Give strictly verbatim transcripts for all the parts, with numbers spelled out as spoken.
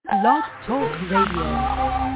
Blog Talk Radio.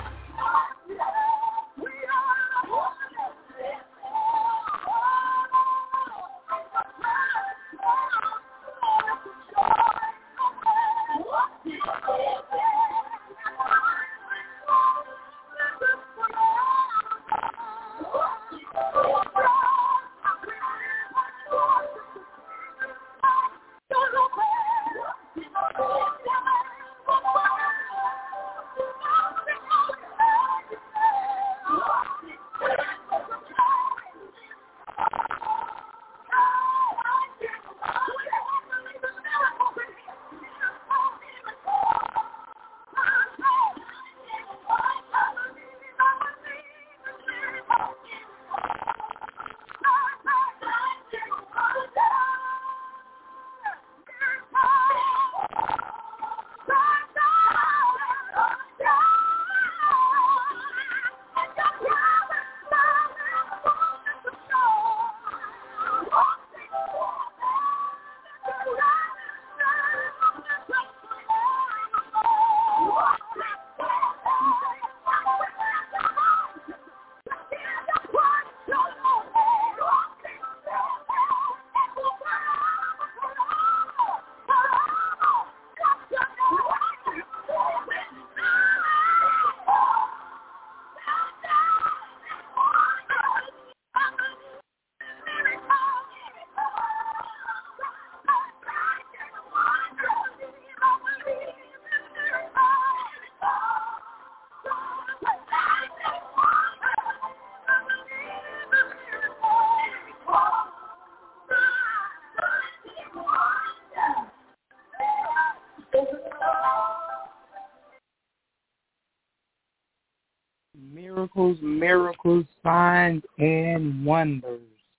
Miracles, miracles, signs, and wonders.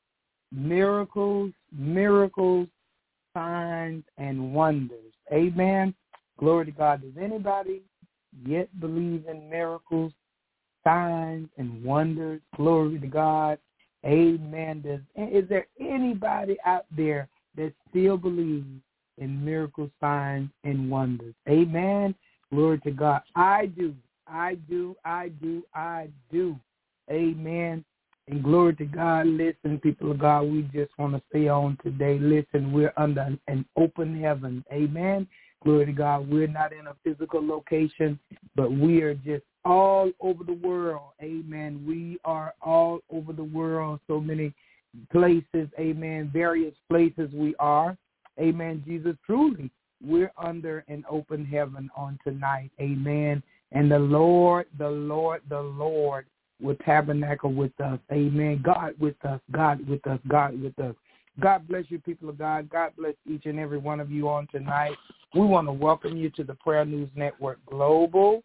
Miracles, miracles, signs, and wonders. Amen. Glory to God. Does anybody yet believe in miracles, signs, and wonders? Glory to God. Amen. Does, is there anybody out there that still believes in miracles, signs, and wonders? Amen. Glory to God. I do. I do, I do, I do. Amen. And glory to God. Listen, people of God, we just want to stay on today. Listen, we're under an open heaven. Amen. Glory to God. We're not in a physical location, but we are just all over the world. Amen. We are all over the world. So many places. Amen. Various places we are. Amen. Jesus, truly, we're under an open heaven on tonight. Amen. And the Lord, the Lord, the Lord will tabernacle with us. Amen. God with us, God with us, God with us. God bless you, people of God. God bless each and every one of you on tonight. We want to welcome you to the Prayer News Network Global.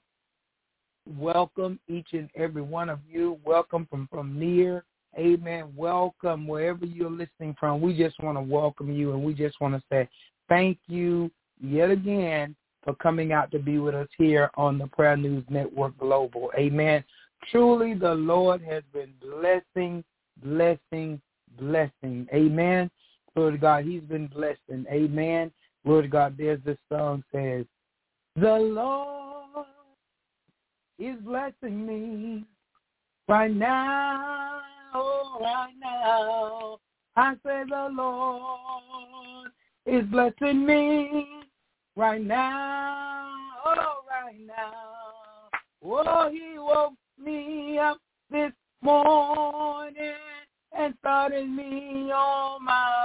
Welcome each and every one of you. Welcome from, from near. Amen. Welcome wherever you're listening from. We just want to welcome you, and we just want to say thank you yet again for coming out to be with us here on the Prayer News Network Global. Amen. Truly, the Lord has been blessing, blessing, blessing. Amen. Glory to God. He's been blessing. Amen. Glory to God. There's this song says, the Lord is blessing me right now, oh, right now. I say the Lord is blessing me right now, oh, right now. Oh, he woke me up this morning and started me on my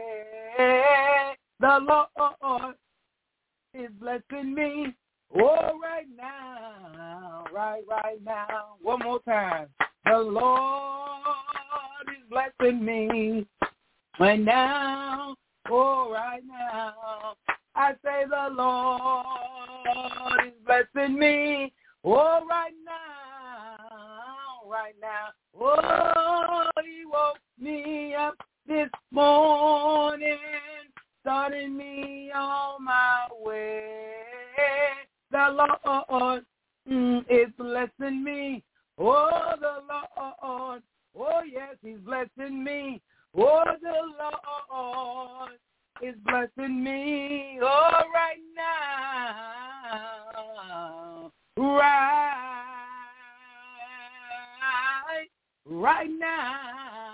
way. The Lord is blessing me, oh, right now, right, right now. One more time. The Lord is blessing me right now, oh, right now. I say the Lord is blessing me, oh, right now, right now. Oh, he woke me up this morning, starting me on my way. The Lord mm, is blessing me, oh, the Lord, oh, yes, he's blessing me, oh, the Lord is blessing me, oh, right now. right now.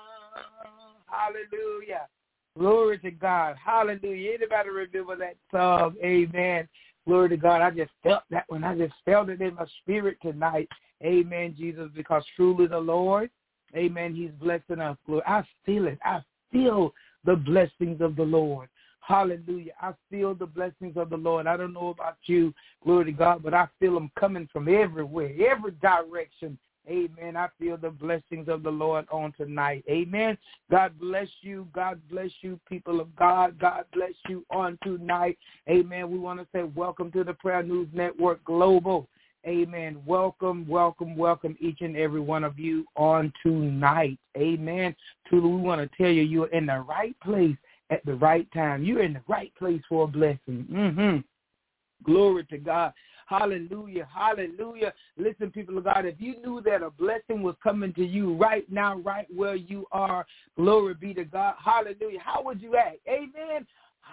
Hallelujah. Glory to God. Hallelujah. Anybody remember that song? Amen. Glory to God. I just felt that one. I just felt it in my spirit tonight. Amen, Jesus, because truly the Lord, amen, he's blessing us. Lord, I feel it. I feel the blessings of the Lord. Hallelujah. I feel the blessings of the Lord. I don't know about you, glory to God, but I feel them coming from everywhere, every direction. Amen. I feel the blessings of the Lord on tonight. Amen. God bless you. God bless you, people of God. God bless you on tonight. Amen. We want to say welcome to the Prayer News Network Global. Amen. Welcome, welcome, welcome each and every one of you on tonight. Amen. Truly, we want to tell you you're in the right place at the right time. You're in the right place for a blessing. Mm-hmm. Glory to God. Hallelujah. Hallelujah. Listen, people of God, if you knew that a blessing was coming to you right now, right where you are, glory be to God. Hallelujah. How would you act? Amen.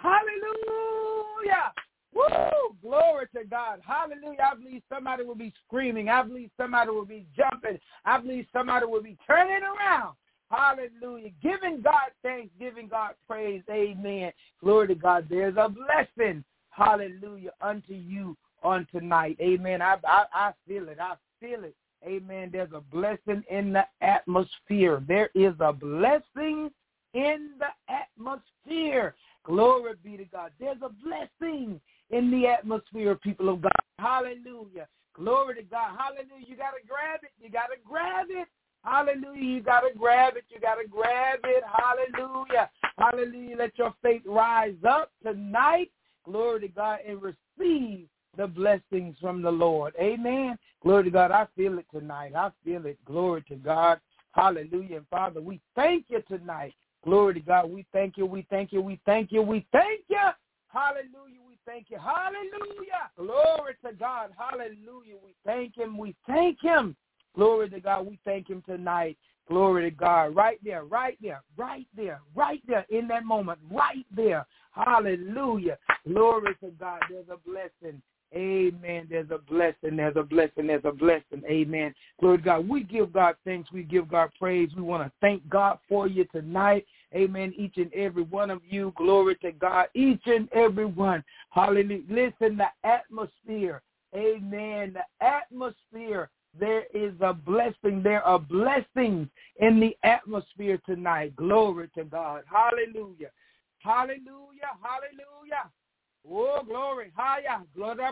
Hallelujah. Woo! Glory to God. Hallelujah. I believe somebody will be screaming. I believe somebody will be jumping. I believe somebody will be turning around. Hallelujah. Giving God thanks, giving God praise. Amen. Glory to God. There's a blessing. Hallelujah. Unto you on tonight. Amen. I, I I feel it. I feel it. Amen. There's a blessing in the atmosphere. There is a blessing in the atmosphere. Glory be to God. There's a blessing in the atmosphere, people of God. Hallelujah. Glory to God. Hallelujah. You got to grab it. You got to grab it. Hallelujah. You got to grab it. You got to grab it. Hallelujah. Hallelujah. Let your faith rise up tonight. Glory to God, and receive the blessings from the Lord. Amen. Glory to God. I feel it tonight. I feel it. Glory to God. Hallelujah. And Father, we thank you tonight. Glory to God. We thank you. We thank you. We thank you. We thank you. Hallelujah. We thank you. Hallelujah. Glory to God. Hallelujah. We thank him. We thank him. Glory to God. We thank him tonight. Glory to God. Right there, right there, right there, right there in that moment, right there. Hallelujah. Glory to God. There's a blessing. Amen. There's a blessing. There's a blessing. There's a blessing. Amen. Glory to God. We give God thanks. We give God praise. We want to thank God for you tonight. Amen. Each and every one of you. Glory to God. Each and every one. Hallelujah. Listen, the atmosphere. Amen. The atmosphere. There is a blessing. There are blessings in the atmosphere tonight. Glory to God. Hallelujah. Hallelujah. Hallelujah. Oh, glory. Hallelujah.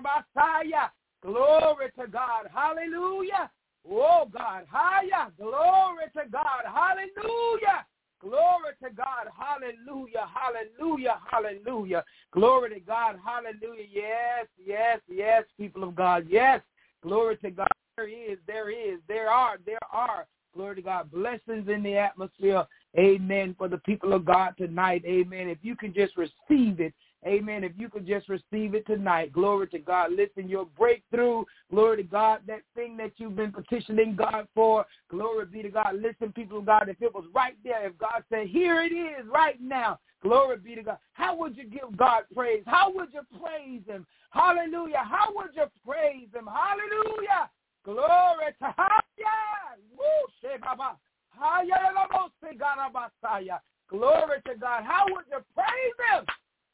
Glory. Glory to God. Hallelujah. Oh, God. Hallelujah. Glory to God. Hallelujah. Glory to God. Hallelujah. Hallelujah. Hallelujah. Glory to God. Hallelujah. Yes, yes, yes, people of God. Yes. Glory to God. There is, there is, there are, there are, glory to God, blessings in the atmosphere, amen, for the people of God tonight, amen. If you can just receive it, amen, if you can just receive it tonight, glory to God. Listen, your breakthrough, glory to God, that thing that you've been petitioning God for, glory be to God. Listen, people of God, if it was right there, if God said, here it is right now, glory be to God, how would you give God praise? How would you praise him? Hallelujah. How would you praise him? Hallelujah. Glory to Haya. Woo, Shebaba. Haya Labo Segarabasaya. Glory to God. How would you praise him?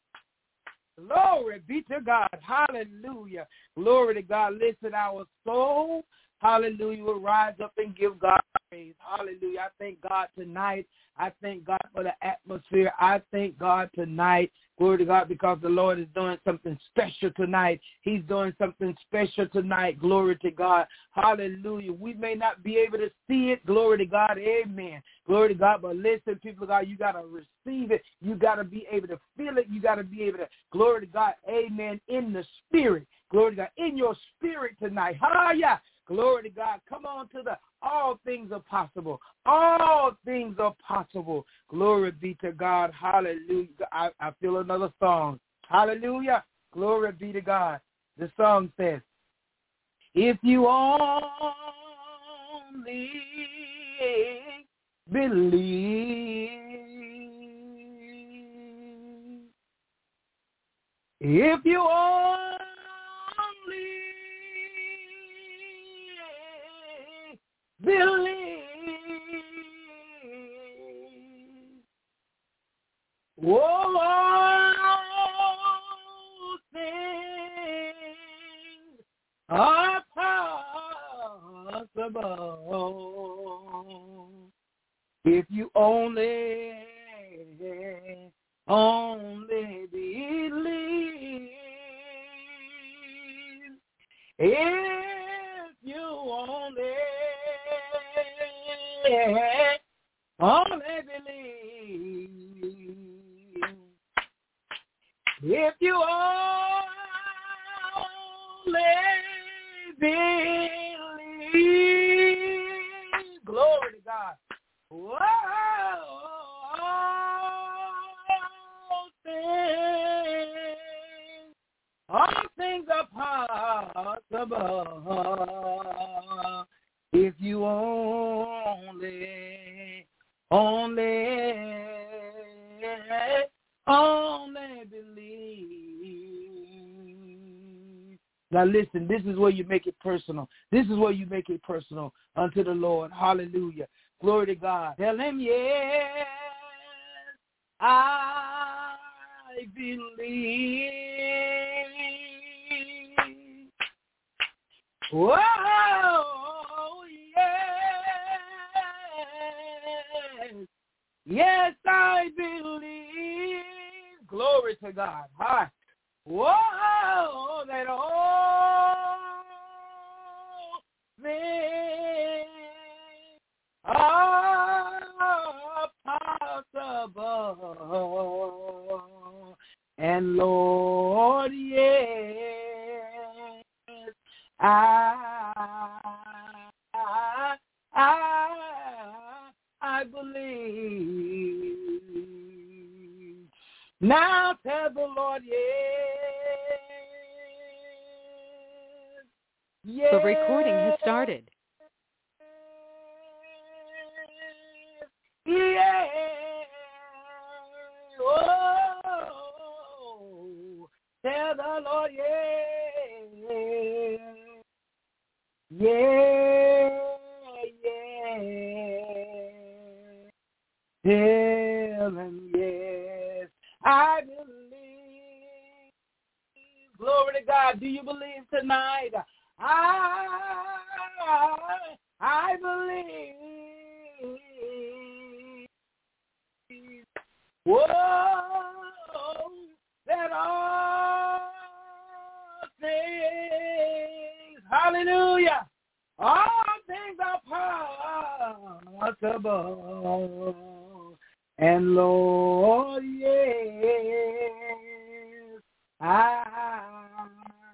Glory be to God. Hallelujah. Glory to God. Listen, our soul, hallelujah, will rise up and give God praise. Hallelujah. I thank God tonight. I thank God for the atmosphere. I thank God tonight. Glory to God, because the Lord is doing something special tonight. He's doing something special tonight. Glory to God. Hallelujah. We may not be able to see it. Glory to God. Amen. Glory to God. But listen, people of God, you got to receive it. You got to be able to feel it. You got to be able to, glory to God, amen, in the spirit. Glory to God, in your spirit tonight. Hallelujah. Glory to God. Come on to the all things are possible. All things are possible. Glory be to God. Hallelujah. I, I feel another song. Hallelujah. Glory be to God. The song says, if you only believe, if you only believe, are possible. If you only, only believe. If you only, only believe. If you only believe. Glory to God. Whoa, all things, all things are possible if you only, only, only believe. Now listen, this is where you make it personal. This is where you make it personal unto the Lord. Hallelujah. Glory to God. Tell him, yes, I believe. Whoa, yes. Yes, I believe. Glory to God. Hi. Whoa, that all things are possible. And Lord, yes, I, I, I, I believe. Now tell the Lord, yes, yes. The recording has started. Yeah. Oh, tell the Lord, yeah. Yeah, yeah. Tell him, yes, I believe. Glory to God. Do you believe tonight? I, I believe. Whoa, that all things, hallelujah, all things are possible. And Lord, yes, I,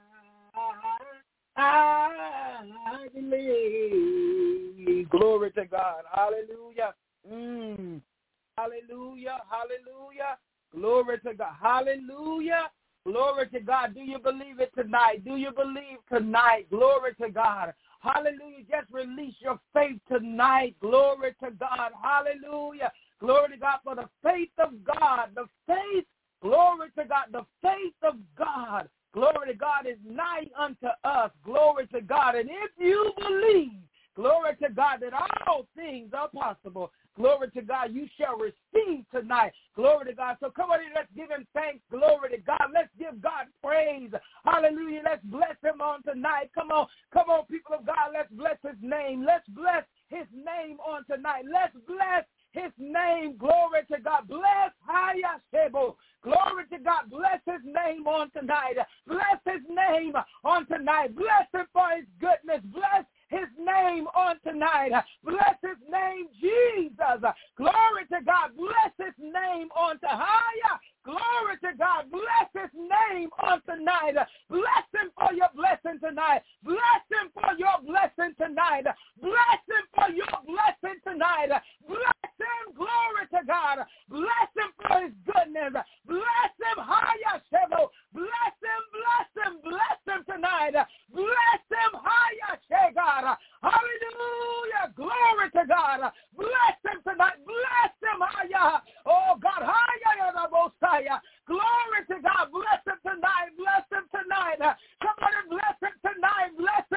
I believe. Glory to God. Hallelujah. Mm. Hallelujah, hallelujah, glory to God, hallelujah, glory to God. Do you believe it tonight? Do you believe tonight? Glory to God, hallelujah. Just release your faith tonight, glory to God, hallelujah, glory to God. For the faith of God, the faith, glory to God, the faith of God, glory to God is nigh unto us, glory to God. And if you believe, glory to God, that all things are possible, glory to God, you shall receive tonight. Glory to God. So come on in, let's give him thanks. Glory to God. Let's give God praise. Hallelujah. Let's bless him on tonight. Come on. Come on, people of God. Let's bless his name. Let's bless his name on tonight. Let's bless his name. Glory to God. Bless Haya Shebo. Glory to God. Bless his name on tonight. Bless his name on tonight. Bless him for his goodness. Bless his name on tonight. Bless his name, Jesus. Glory to God. Bless his name on tonight. Glory to God. Bless his name on tonight. Bless him for your blessing tonight. Bless him for your blessing tonight. Bless him for your blessing tonight. Bless him. Glory to God. Bless him for his goodness. Bless him. Haya Shebo. Bless him. Bless him. Bless him tonight. Bless him. Haya Shegara. Hallelujah. Glory to God. Bless him tonight. Bless him. Haya. Oh God. Haya Messiah. Glory to God. Bless him tonight. Bless him tonight. Somebody bless him tonight. Bless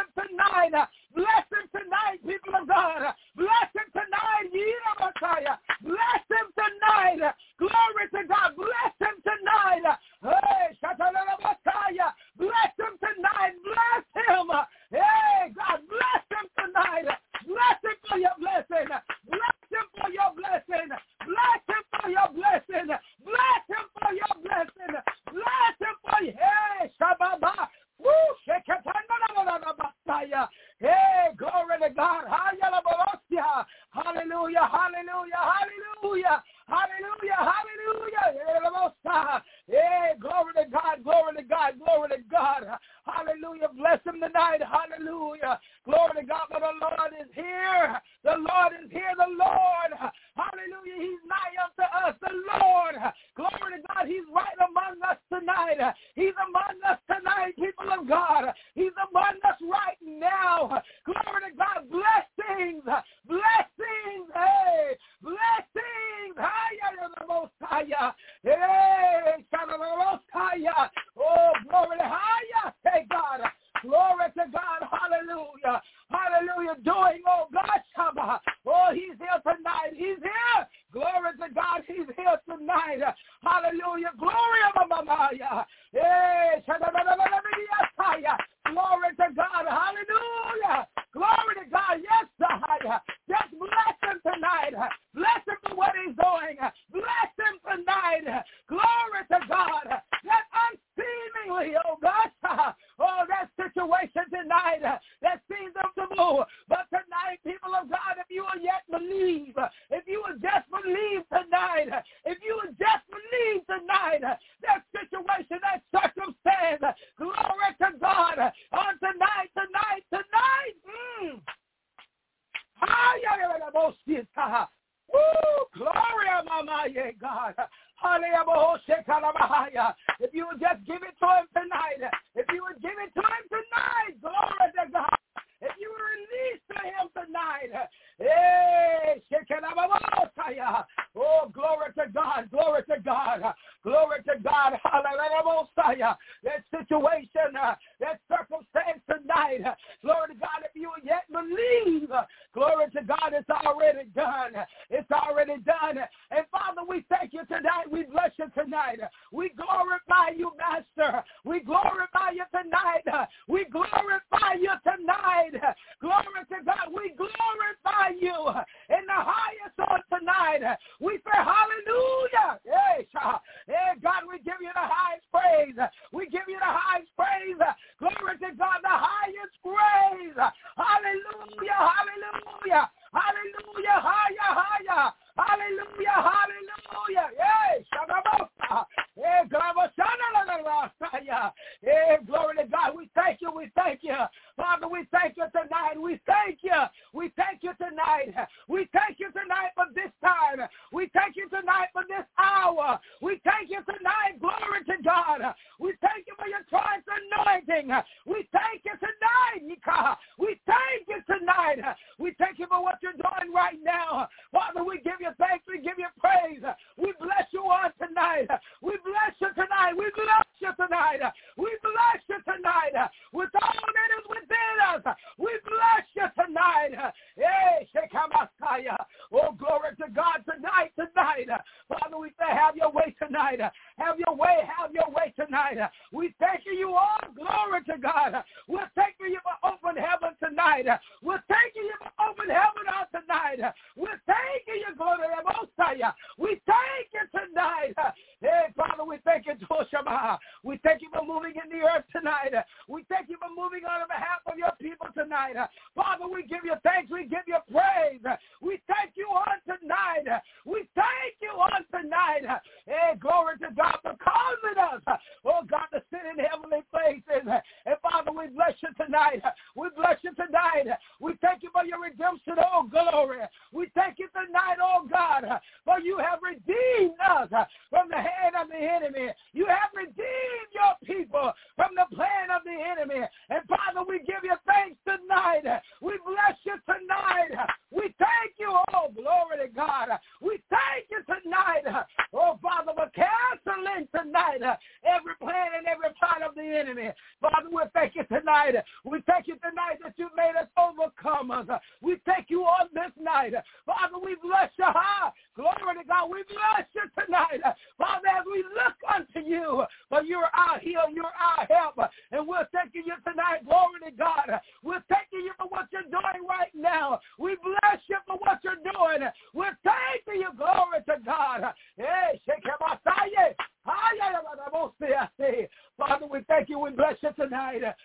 Hey, glory to God. Hallelujah, hallelujah, hallelujah, hallelujah, hallelujah. Hey, glory to God, glory to God, glory to God. Hallelujah. Bless him tonight. Hallelujah. Glory to God. For the Lord is here. The Lord is here. The Lord. Hallelujah. He's nigh unto us. The Lord. Glory to God. He's right among us tonight. He's among us tonight, people of God. He's among us right now. Glory to God. Blessings. Blessings. Hey. Blessings. Hey. Oh, glory to God. Hey, God. Glory to God. Hallelujah. Hallelujah. Doing, oh God, Shabbat. Oh, he's here tonight. He's here. Glory to God. He's here tonight. Hallelujah. Glory to God. Hey, glory to God. Hallelujah. Glory to God. Yes, God. Just bless him tonight. Bless him for what he's doing. Bless him tonight. Glory to God. That unseemingly, oh God, oh, that situation tonight that seems unmovable. But tonight, people of God, if you will yet believe, if you will just believe tonight, if you will just believe tonight, that situation, that circumstance, glory to God, on tonight, tonight, tonight, mm. Woo, glory, Mama, yeah, God. If you would just give it to him tonight, if you would give it to him tonight, glory to God. If you would release to him tonight, hey, oh, glory to God, glory to God, glory to God, hallelujah. That situation, uh, that circumstance tonight, glory to God, if you would yet believe, glory to God, it's already done. It's already done. And Father, we thank you tonight. We bless you tonight. We glorify you, Master. We glorify you tonight. We glorify you tonight. Glory to God. We glorify you in the highest on tonight. We say hallelujah. Hey, hey, God, we give you the highest praise. We give you the highest praise. Glory to God, the highest praise. Hallelujah, hallelujah, hallelujah, higher, higher. Hallelujah, hallelujah. Hey, Shadabosa. Hey, Hey, glory to God. We thank you. We thank you. Father, we thank you tonight. We thank you. We thank you tonight. We thank you tonight for this time. We thank you tonight for this hour. We thank you tonight. Glory to God. We thank you for your Christ anointing. We thank you tonight. We thank you tonight. We thank you for what you're doing right now. Father, we give you thanks. We give you praise. We bless you on tonight. We bless you tonight. We bless you tonight. We bless you tonight. With all that is within us, we bless you tonight. Hey, Shekamasaya. Oh, glory to God tonight, tonight. Father, we say, have your way tonight. Have your way, have your way tonight. We thank you all. Glory to God. We're thanking you for open heaven tonight. We're thanking you for open heaven on tonight. We're thanking you, glory to Mosiah. We thank you tonight. Hey, Father, we thank you, Toshama. We thank you for moving in the earth tonight. We thank you for moving on behalf of your people tonight. Father, we give you thanks. We give you praise. We thank you on tonight. We thank you on tonight. Hey, glory to God for causing us, oh God, to sit in heavenly places. And Father, we bless you tonight. We bless you tonight. We thank you for your redemption, oh glory. We thank you tonight, oh God, for you have redeemed us from the hand of the enemy. You have redeemed your people from the plan of the enemy. And Father, we give you thanks tonight. We bless you tonight. We thank you, oh glory to God. We thank you tonight, oh Father, for canceling tonight every plan and every plot of the enemy. Father, we thank you tonight. We thank you tonight that you made us overcomers. We thank you on this night. Father, we bless you. Huh? Glory to God. We bless you tonight. Father, as we look unto you, for you're our healer, you're our help. And we're thanking you tonight. Glory to God. We're thanking you for what you're doing right now. We bless you for what you're doing. We're thanking you. Glory to God. Hey, Father, we thank you. We bless you tonight. We glorify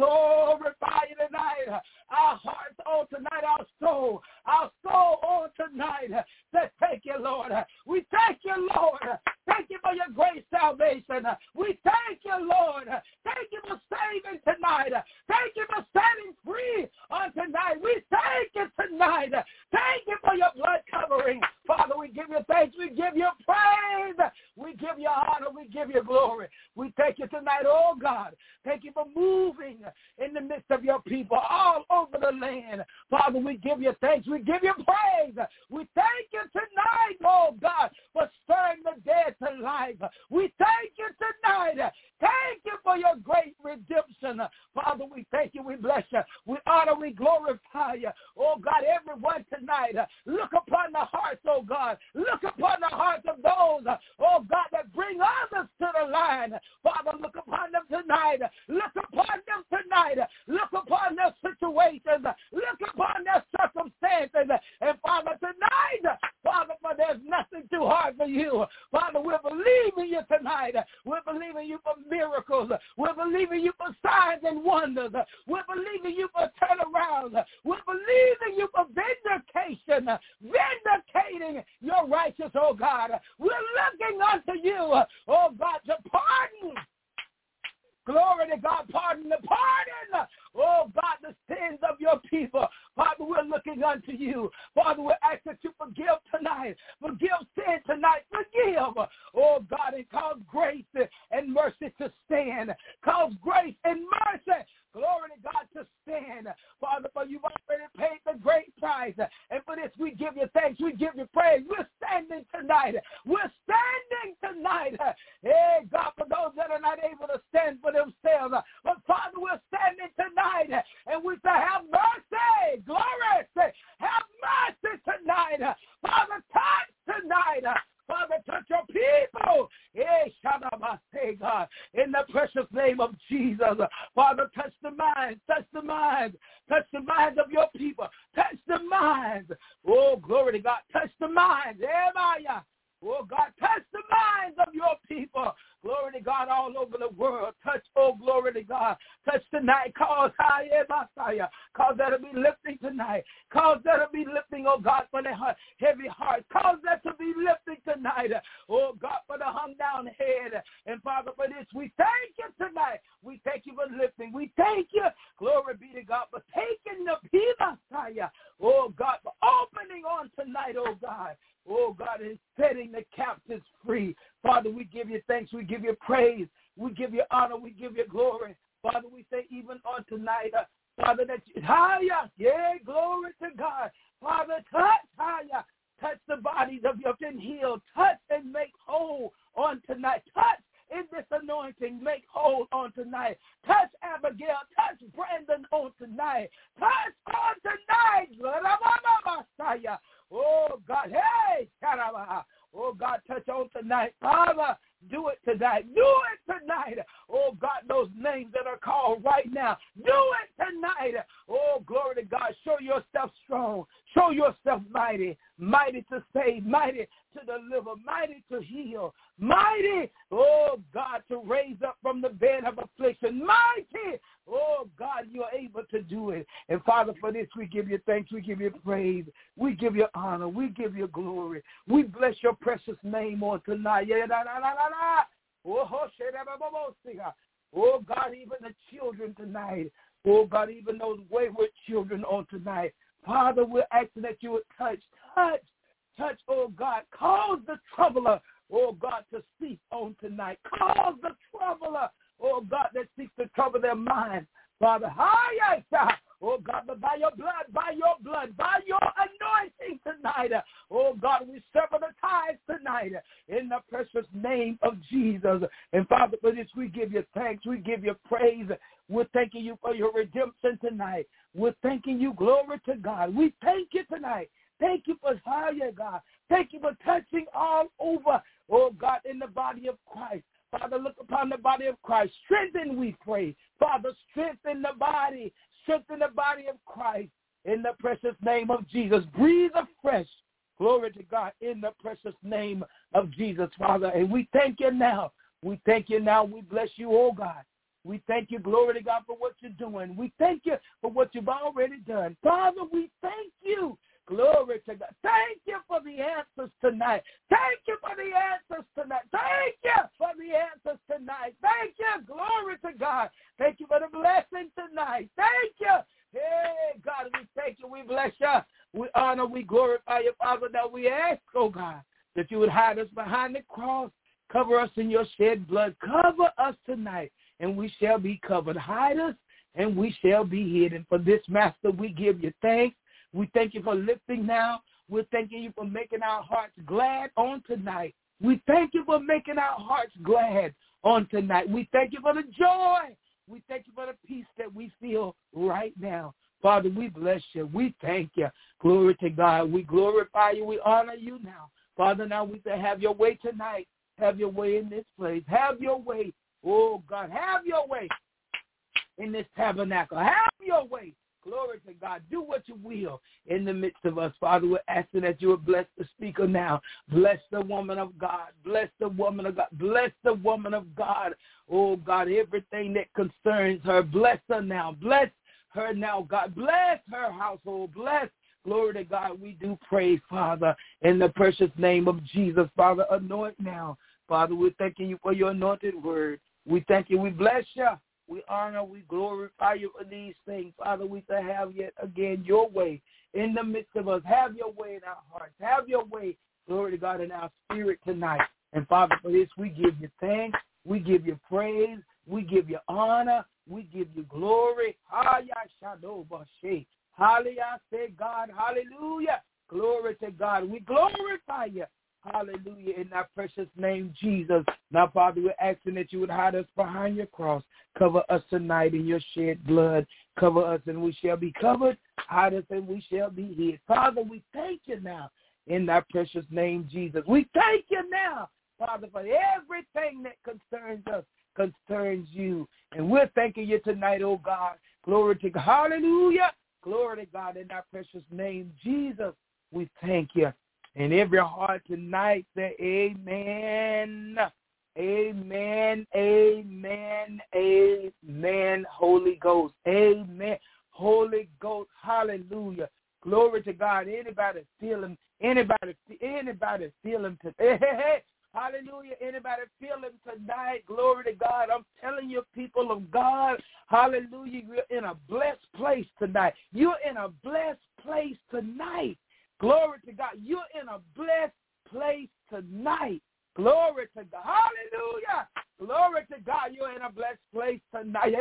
glorify you tonight. Our hearts on tonight, our soul, our soul on tonight. Say thank you, Lord. We thank you, Lord. Thank you for your great salvation. We thank you, Lord. Thank you for saving tonight. Thank you for setting free on tonight. We thank you tonight. Thank you for your blood covering. Father, we give you thanks. We give you praise. We give you honor. We give you glory. We thank you tonight, oh God. Thank you for moving in the midst of your people all over the land. Father, we give you thanks. We give you praise. We thank you tonight, oh God, for stirring the dead to life. We thank you tonight. Thank you for your great redemption. Father, we thank you. We bless you. We honor. We glorify you. Oh God, everyone tonight, look upon the hearts, oh God. Look upon the hearts of those, oh God, that bring others to the line. Father, look upon them tonight. Look upon them tonight. Look upon their situations. Look upon their circumstances. And Father, tonight, Father, for there's nothing too hard for you. Father, we're believing you tonight. We're believing you for miracles. We're believing you for signs and wonders. We're believing you for turnarounds. We're believing you for vindication, vindicating your righteous, oh God. We're looking unto you, oh God, to pardon. Glory to God, pardon the pardon, oh God, the sins of your people. Father, we're looking unto you. Father, we're asking you to forgive tonight. Forgive sin tonight. Forgive, oh God, and cause grace and mercy to stand. Cause grace and mercy, glory to God, to stand. Father, for you've already paid the great price. And for this, we give you thanks. We give you praise. We're standing tonight. We're standing tonight. Hey, God, for those that are not able to stand for themselves. But, Father, we're standing tonight. And we say, have mercy. Glory. Say, have mercy tonight. Father, touch tonight. Father, touch your people. Hey, say, God, in the precious name of Jesus. Father, touch the minds, touch the minds, touch the minds of your people. Touch the minds. Oh, glory to God. Touch the minds. Oh, God, touch the minds of your people. Glory to God all over the world. Touch, oh, glory to God. Touch tonight. Cause, cause that to be lifting tonight. Cause that to be lifting, oh, God, for the heavy heart. Cause that to be lifting tonight. Oh, God, for the hung down head. And, Father, for this, we thank you tonight. We thank you for lifting. We thank you, glory be to God, for taking the people, oh, God, for opening on tonight, oh, God. Oh, God, and setting the captives free. Father, we give you thanks. We give you praise. We give you honor. We give you glory. Father, we say even on tonight, uh, Father, that you, higher, yeah, glory to God. Father, touch, higher, touch the bodies of your been healed. Touch and make whole on tonight. Touch in this anointing, make whole on tonight. Touch Abigail. Touch Brandon on tonight. Touch on tonight. Oh, God, hey, oh, God, touch on tonight. Father, do it tonight. Do it tonight. Oh, God, those names that are called right now. Do it tonight. Oh, glory to God. Show yourself strong. Show yourself mighty. Mighty to save. Mighty to deliver. Mighty to heal. Mighty, oh, God, to raise up from the bed of affliction. Mighty, oh, God, you're able to do it. And, Father, for this, we give you thanks. We give you praise. We give you honor. We give you glory. We bless your precious name on tonight. Oh, God, even the children tonight. Oh, God, even those wayward children on tonight. Father, we're asking that you would touch, touch, touch, oh, God. Cause the troubler, oh, God, to cease on tonight. Cause the troubler, oh, God, that seeks to trouble their minds. Father, hi, oh, God, but by your blood, by your blood, by your anointing tonight, oh, God, we sever the ties tonight in the precious name of Jesus. And, Father, for this, we give you thanks. We give you praise. We're thanking you for your redemption tonight. We're thanking you, glory to God. We thank you tonight. Thank you for higher, God. Thank you for touching all over, oh, God, in the body of Christ. Father, look upon the body of Christ. Strengthen, we pray. Father, strengthen the body. Strengthen the body of Christ in the precious name of Jesus. Breathe afresh. Glory to God in the precious name of Jesus, Father. And we thank you now. We thank you now. We bless you, oh God. We thank you, glory to God, for what you're doing. We thank you for what you've already done. Father, we thank you. Glory to God. Thank you for the answers tonight. Thank you for the answers tonight. Thank you for the answers tonight. Thank you. Glory to God. Thank you for the blessing tonight. Thank you. Hey, God, we thank you. We bless you. We honor, we glorify you, Father. Now we ask, oh God, that you would hide us behind the cross. Cover us in your shed blood. Cover us tonight, and we shall be covered. Hide us, and we shall be hidden. For this, Master, we give you thanks. We thank you for lifting now. We're thanking you for making our hearts glad on tonight. We thank you for making our hearts glad on tonight. We thank you for the joy. We thank you for the peace that we feel right now. Father, we bless you. We thank you. Glory to God. We glorify you. We honor you now. Father, now we say have your way tonight. Have your way in this place. Have your way. Oh, God, have your way in this tabernacle. Have your way. Glory to God. Do what you will in the midst of us. Father, we're asking that you would bless the speaker now. Bless the woman of God. Bless the woman of God. Bless the woman of God. Oh, God, everything that concerns her. Bless her now. Bless her now, God. Bless her household. Bless. Glory to God. We do pray, Father, in the precious name of Jesus. Father, anoint now. Father, we're thanking you for your anointed word. We thank you. We bless you. We honor, we glorify you for these things. Father, we say have yet again your way in the midst of us. Have your way in our hearts. Have your way, glory to God, in our spirit tonight. And Father, for this, we give you thanks. We give you praise. We give you honor. We give you glory. Hallelujah, say God. Hallelujah. Glory to God. We glorify you. Hallelujah, in that precious name, Jesus. Now, Father, we're asking that you would hide us behind your cross. Cover us tonight in your shed blood. Cover us and we shall be covered. Hide us and we shall be hid. Father, we thank you now in that precious name, Jesus. We thank you now, Father, for everything that concerns us concerns you. And we're thanking you tonight, oh God. Glory to God. Hallelujah. Glory to God in that precious name, Jesus. We thank you. In every heart tonight, say amen, amen, amen, amen, Holy Ghost, amen, Holy Ghost, hallelujah, glory to God. Anybody feel him, anybody, anybody feel him today, hey, hey, hey. Hallelujah, anybody feel him tonight, glory to God. I'm telling you, people of God, hallelujah, you're in a blessed place tonight. You're in a blessed place tonight. Glory to God. You're in a blessed place tonight. Glory to God. Hallelujah. Glory to God. You're in a blessed place tonight.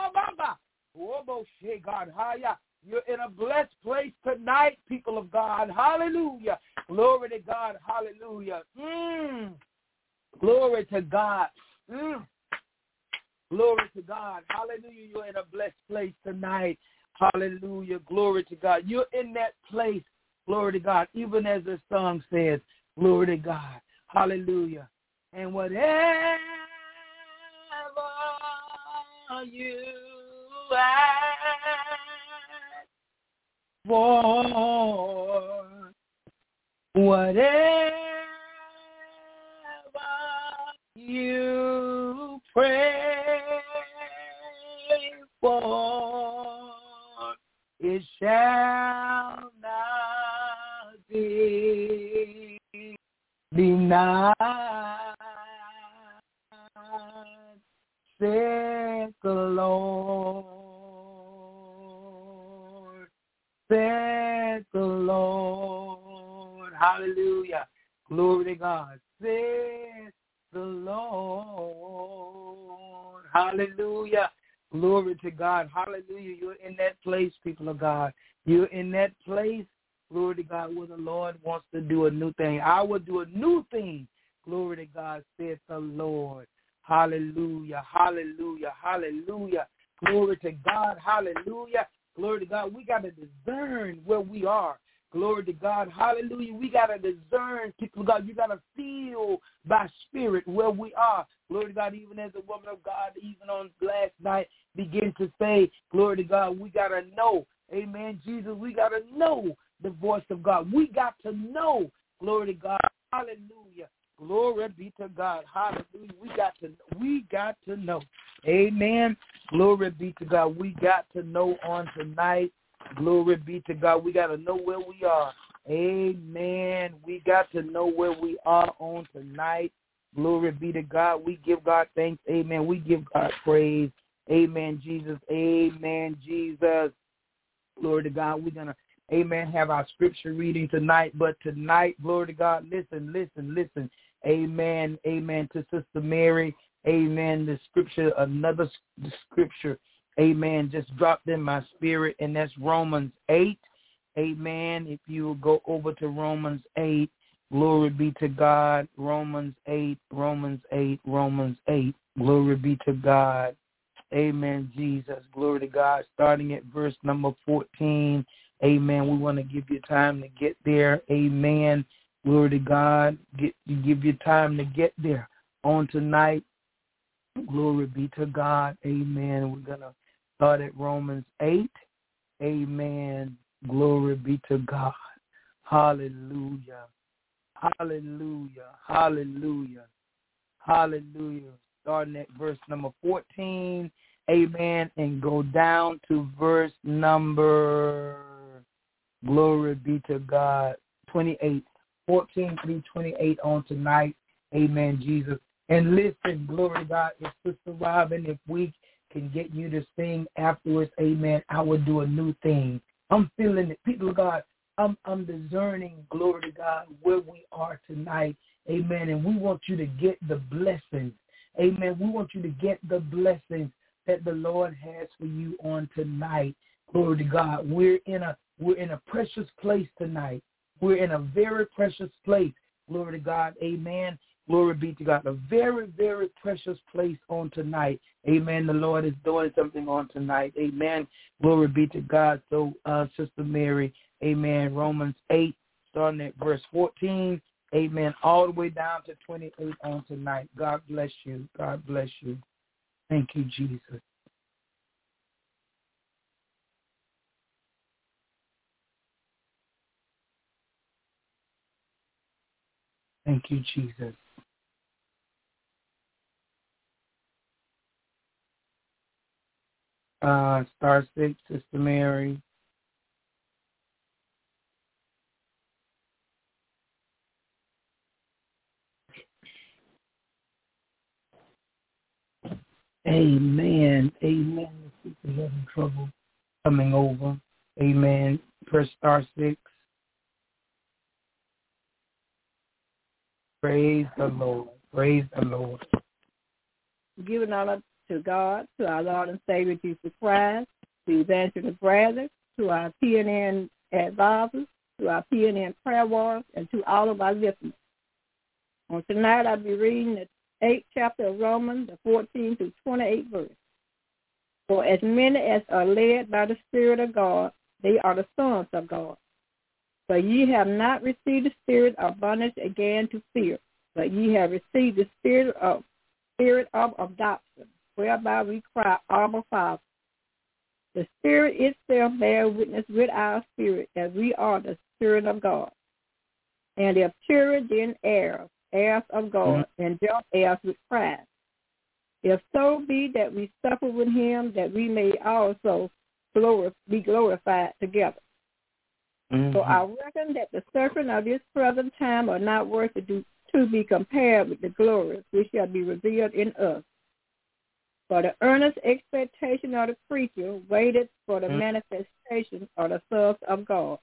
You're in a blessed place tonight, people of God. Hallelujah. Glory to God. Hallelujah. Mm. Glory to God. Mm. Glory to God. Hallelujah. You're in a blessed place tonight. Hallelujah. Glory to God. You're in that place. Glory to God, even as the song says, glory to God, hallelujah. And whatever you ask for, whatever you pray for, it shall not be denied, said the Lord, said the Lord, hallelujah, glory to God, said the Lord, hallelujah. Glory to God. Hallelujah. You're in that place, people of God. You're in that place, glory to God, where the Lord wants to do a new thing. I will do a new thing. Glory to God, saith the Lord. Hallelujah. Hallelujah. Hallelujah. Glory to God. Hallelujah. Glory to God. We got to discern where we are. Glory to God. Hallelujah. We got to discern, people of God. You got to feel by spirit where we are. Glory to God. Even as a woman of God, even on last night, begin to say, glory to God, we got to know. Amen. Jesus, we got to know the voice of God. We got to know, glory to God. Hallelujah. Glory be to God. Hallelujah. We got to we got to know. Amen. Glory be to God. We got to know on tonight. Glory be to God. We got to know where we are. Amen. We got to know where we are on tonight. Glory be to God. We give God thanks. Amen. We give God praise. Amen, Jesus. Amen, Jesus. Glory to God. We're going to, amen, have our scripture reading tonight. But tonight, glory to God, listen, listen, listen. Amen, amen to Sister Mary. Amen. The scripture, another scripture, amen, just dropped in my spirit, and that's Romans eight. Amen. If you will go over to Romans eight, glory be to God. Romans eight, Romans eight, Romans eight. Glory be to God. Amen, Jesus. Glory to God. Starting at verse number fourteen. Amen. We want to give you time to get there. Amen. Glory to God. Get, give you time to get there on tonight. Glory be to God. Amen. We're going to start at Romans eight. Amen. Glory be to God. Hallelujah. Hallelujah. Hallelujah. Hallelujah. Starting at verse number fourteen. Amen. And go down to verse number, glory be to God, twenty-eight. fourteen through twenty-eight on tonight. Amen, Jesus. And listen, glory to God, if Sister Robin, if we can get you to sing afterwards, amen, I will do a new thing. I'm feeling it. People of God, I'm, I'm discerning, glory to God, where we are tonight. Amen. And we want you to get the blessings. Amen. We want you to get the blessings that the Lord has for you on tonight. Glory to God. We're in a we're in a precious place tonight. We're in a very precious place. Glory to God. Amen. Glory be to God. A very, very precious place on tonight. Amen. The Lord is doing something on tonight. Amen. Glory be to God. So, uh, Sister Mary, amen, Romans eight, starting at verse fourteen, amen, all the way down to twenty-eight on tonight. God bless you. God bless you. Thank you, Jesus. Thank you, Jesus. Uh, star six, Sister Mary. Amen. Amen. The people having trouble coming over. Amen. Press star six. Praise the Lord. Praise the Lord. Giving honor to God, to our Lord and Savior Jesus Christ, to Evangelist Bradley, to our P N N advisors, to our P N N prayer warriors, and to all of our listeners. On tonight, I'll be reading the eighth chapter of Romans, the fourteenth through twenty-eighth verse. For as many as are led by the Spirit of God, they are the sons of God. But ye have not received the spirit of bondage again to fear, but ye have received the spirit of spirit of adoption, whereby we cry, Abba, Father. The Spirit itself bears witness with our spirit that we are the Spirit of God. And if children, then heirs, heirs of God, mm-hmm. and joint heirs with Christ. If so be that we suffer with him, that we may also glor- be glorified together. Mm-hmm. So I reckon that the suffering of this present time are not worth to, do, to be compared with the glories which shall be revealed in us. For the earnest expectation of the creature waited for the mm-hmm. manifestation of the sons of God.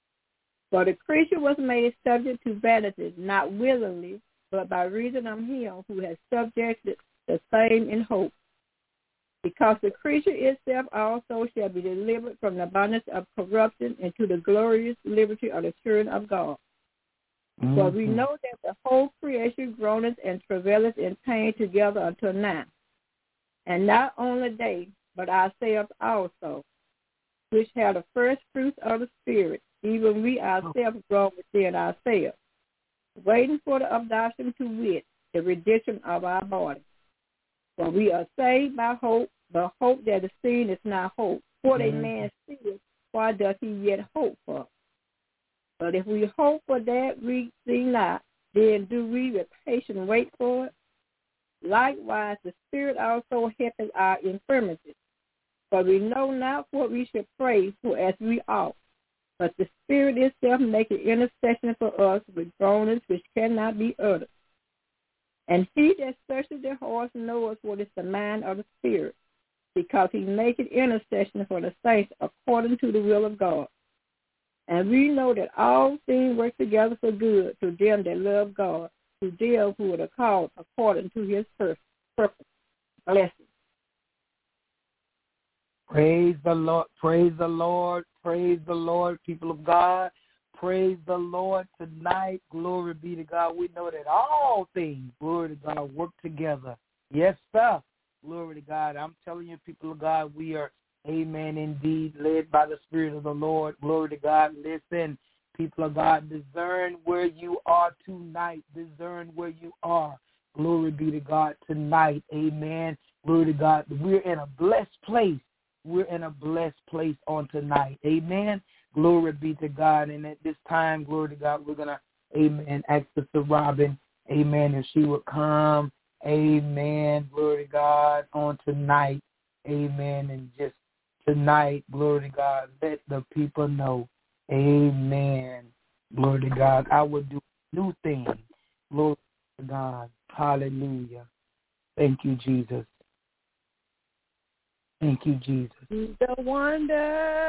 For the creature was made subject to vanity, not willingly, but by reason of him who has subjected the same in hope. Because the creature itself also shall be delivered from the bondage of corruption into the glorious liberty of the children of God. Mm-hmm. For we know that the whole creation groaneth and travaileth in pain together until now. And not only they, but ourselves also, which have the first fruits of the Spirit, even we ourselves groan within ourselves, waiting for the adoption to wit, the redemption of our body. For we are saved by hope, but hope that is seen is not hope. What mm-hmm. a man seeth, why does he yet hope for? But if we hope for that we see not, then do we with patience wait for it? Likewise, the Spirit also helpeth our infirmities. For we know not what we should pray for as we ought, but the Spirit itself maketh intercession for us with groanings which cannot be uttered. And he that searches the hearts knoweth what is the mind of the Spirit, because he maketh intercession for the saints according to the will of God. And we know that all things work together for good to them that love God, to them who are called according to his purpose. Blessings. Praise the Lord. Praise the Lord. Praise the Lord, people of God. Praise the Lord tonight. Glory be to God. We know that all things, glory to God, work together. Yes, sir. Glory to God. I'm telling you, people of God, we are, amen, indeed, led by the Spirit of the Lord. Glory to God. Listen, people of God, discern where you are tonight. Discern where you are. Glory be to God tonight. Amen. Glory to God. We're in a blessed place. We're in a blessed place on tonight. Amen. Glory be to God. And at this time, glory to God, we're going to, amen, ask Sister Robin, amen, if she would come, amen, glory to God, on tonight, amen, and just tonight, glory to God, let the people know, amen, glory to God, I will do a new thing, glory to God, hallelujah. Thank you, Jesus. Thank you, Jesus. The wonder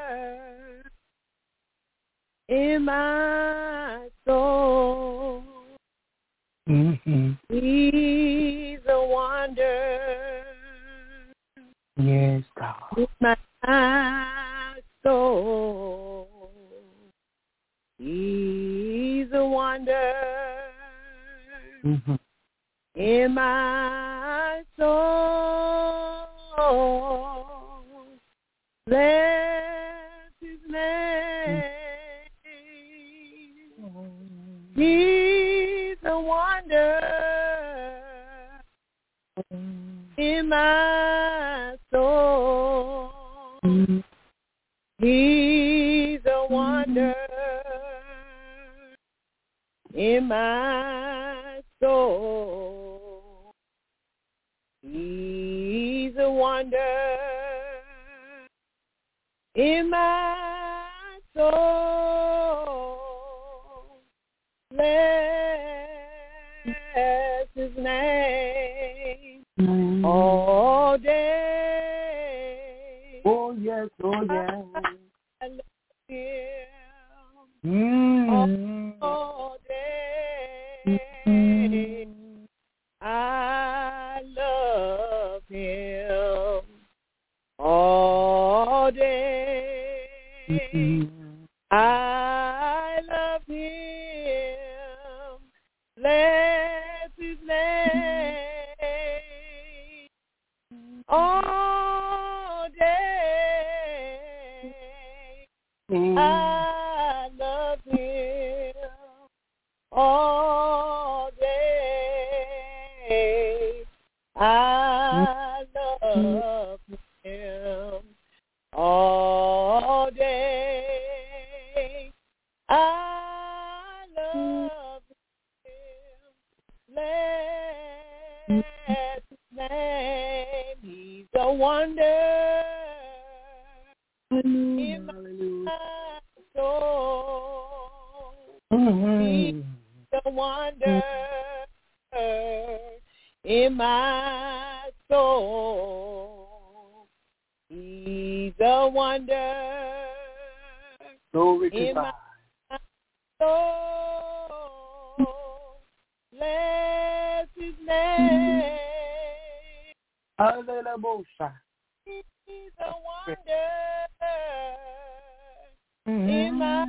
in my soul. Mm-hmm. He's a wonder. Yes, God. In my soul. He's a wonder. Mm-hmm. In my soul. Bless his name. He's a wonder in my soul. He's a wonder in my soul. He's a wonder in my soul. Bless his name Mm-hmm. all day. Oh, yes, oh, yes. I love him Mm-hmm. all day. Mm-hmm. I love him all day. Mm-hmm. I love him. Bless his name all day. Mm-hmm. I love him all day. I love him all day. I love him. Bless his name. He's a wonder in my soul. He's a wonder in my soul. He's a wonder Glory to in God. my soul. Bless his name. Hallelujah. He's a wonder in my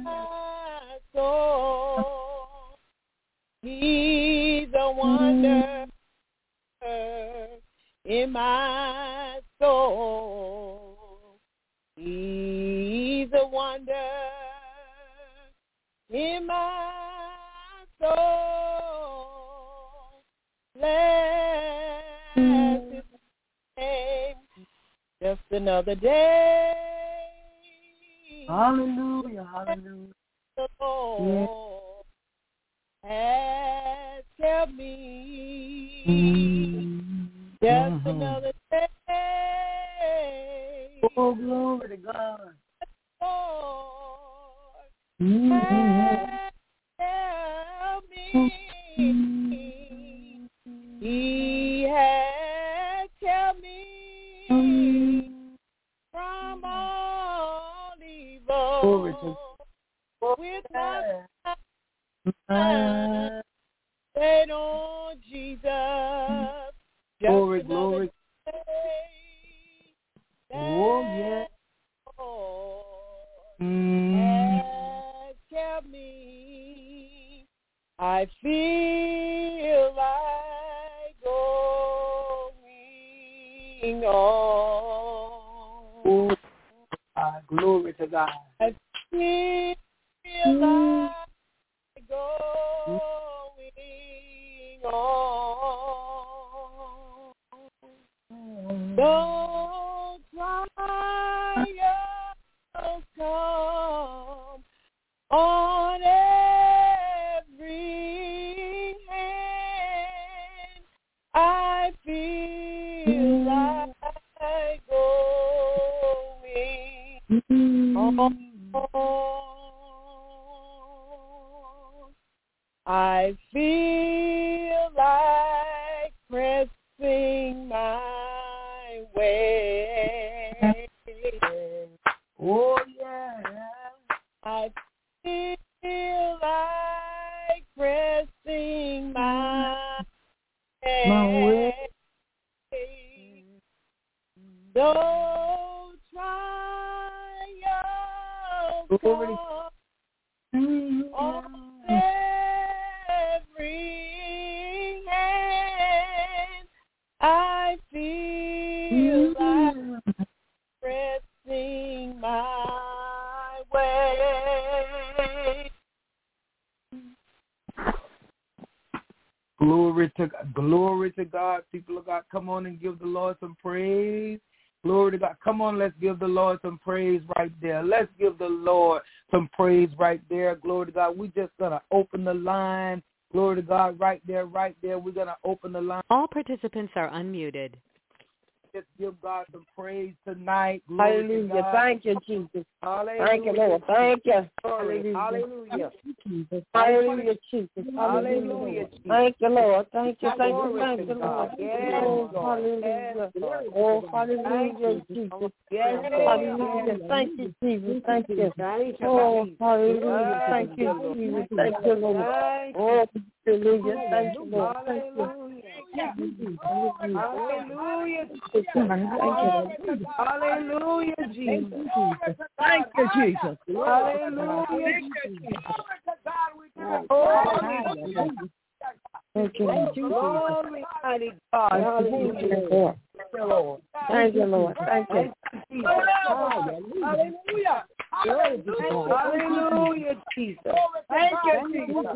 soul. He's a wonder in my soul. He's a wonder in my soul. Bless his name. Just another day. Hallelujah, hallelujah. The Lord. has kept me. Mm-hmm. Just another day. Oh, glory to God. Lord Mm-hmm. has kept me. He has kept me from all evil. Glory to With my God. Wait on Jesus. Glory, glory. Oh, yeah. Mm. Has kept me. I feel like going on. Oh, God. Glory to God. I feel mm. like going on. Don't trials come on every hand. I feel like going on. I feel like pressing my way. Oh, yeah. I feel like pressing my, my way. Though trials come on every hand, I feel like pressing my way. Glory to God. Glory to God. People of God, come on and give the Lord some praise. Glory to God. Come on, let's give the Lord some praise right there. Let's give the Lord some praise right there. Glory to God. We're just going to open the line. Glory to God, right there, right there. We're going to open the line. All participants are unmuted. Just give God some praise tonight. Glory Hallelujah. to God. Thank you, Jesus. Hallelujah. Thank you, Lord. Thank you. Hallelujah. Hallelujah. Jesus. Hallelujah, Jesus. Hallelujah. Thank you, Lord. Thank you, thank you, thank you, Lord. Oh, hallelujah. Oh, hallelujah, Jesus. Yes, Hallelujah. Thank you, Jesus. Thank you. Oh, hallelujah. Thank you, Jesus. Thank you, Lord. Oh, hallelujah. Thank you, Lord. Thank you. Hallelujah. Hallelujah, Jesus. Thank you, Jesus. Hallelujah. Thank you, Lord. Mighty God. Hallelujah. Thank you, Lord. Thank you. Hallelujah. Hallelujah, Jesus. Thank you, Jesus.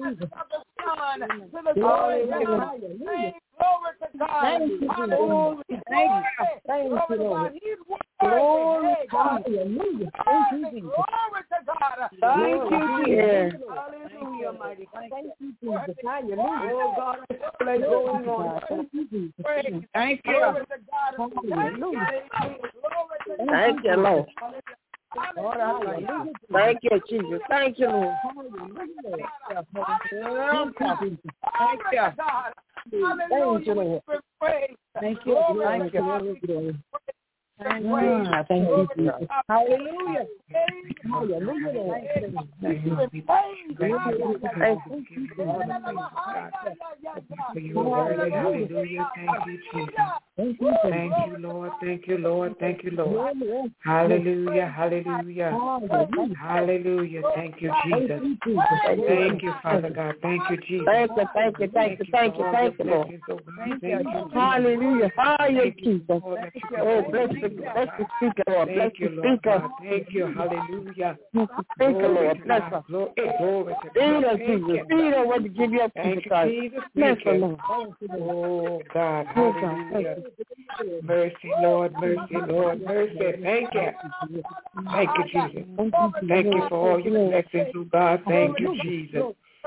Glory to God. Thank you, Hallelujah. Thank you. Thank you, Lord. Glory. Hallelujah. Thank you, Jesus. Glory to God. Thank you, Jesus. Hallelujah, mighty God. Thank you, Jesus. Hallelujah. Oh, God, I'm going on. Thank you, Jesus. Thank you. Glory to God. Hallelujah. Glory to Thank you, Lord. Hallelujah. Thank you, Jesus. Thank you, Lord. Thank you. Thank you, Lord. Thank you. Thank you. Thank you. Thank you, Jesus. Hallelujah. Hallelujah. Thank you. Hallelujah. Thank you, Jesus. Thank you, Lord. Thank you, Lord. Thank you, Lord. Hallelujah. Hallelujah. Hallelujah. Thank you, Jesus. Thank you, Father God. Thank you, Jesus. Thank you, thank you, thank you, thank you, thank you, Lord. Hallelujah. Hallelujah, Jesus. Oh, bless the, bless the speaker, Lord. Bless the speaker. Thank you. Hallelujah. Bless the speaker, Lord. Bless her. Glory to God. Feed her, Jesus. Feed her what to give you up to Thank the you, Jesus. Bless Thank her, you. Lord. Oh, God. Hallelujah. Mercy, Lord. Mercy, Lord. Mercy. Thank you. Thank you, Jesus. Thank you for all your blessings, oh God. Thank you, Jesus.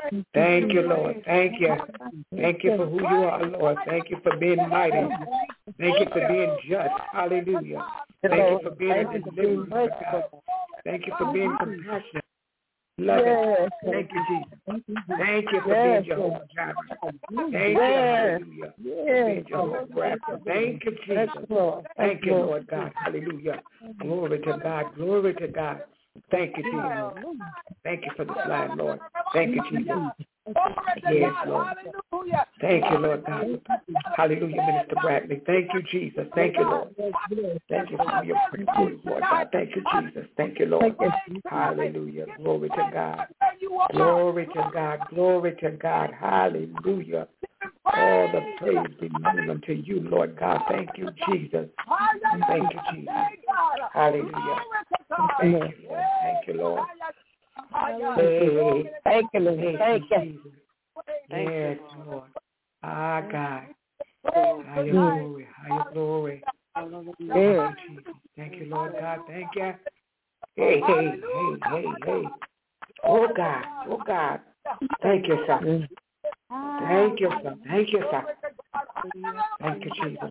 Thank you, Lord. Thank you. Thank you for who you are, Lord. Thank you for being mighty. Thank you for being just. Hallelujah. Thank you for being a deliverer, God. Thank you for being compassionate. Love it. Thank you, Jesus. Thank you for being Jehovah Jireh. Thank you, hallelujah, for being Jehovah Rapha. Thank you, Jesus. Thank you, Lord God. Hallelujah. Glory to God. Glory to God. Thank you, Jesus. Thank you for this line, Lord. Thank you, Jesus. Yes, Lord. Thank you, Lord God. Hallelujah, Minister Bradley. Thank you, Jesus. Thank you, Lord. Thank you for your praise, Lord God. Thank you, Jesus. Thank you, Lord. Hallelujah. Glory to God. Glory to God. Glory to God. Hallelujah. All the praise belongs unto you, Lord God. Thank you, Jesus. Thank you, Jesus. Hallelujah. Thank you, Lord. Thank you, Lord. Hey, Thank you, Lord. Thank you. Yes, Lord. Ah, God. Higher glory. Higher glory. Thank you, Jesus. Thank you, Lord God. Thank you. Hey, hey, hey, hey, hey. Oh, God. Oh, God. Thank you, sir. Thank you, sir. Thank you, sir. Thank you, Jesus.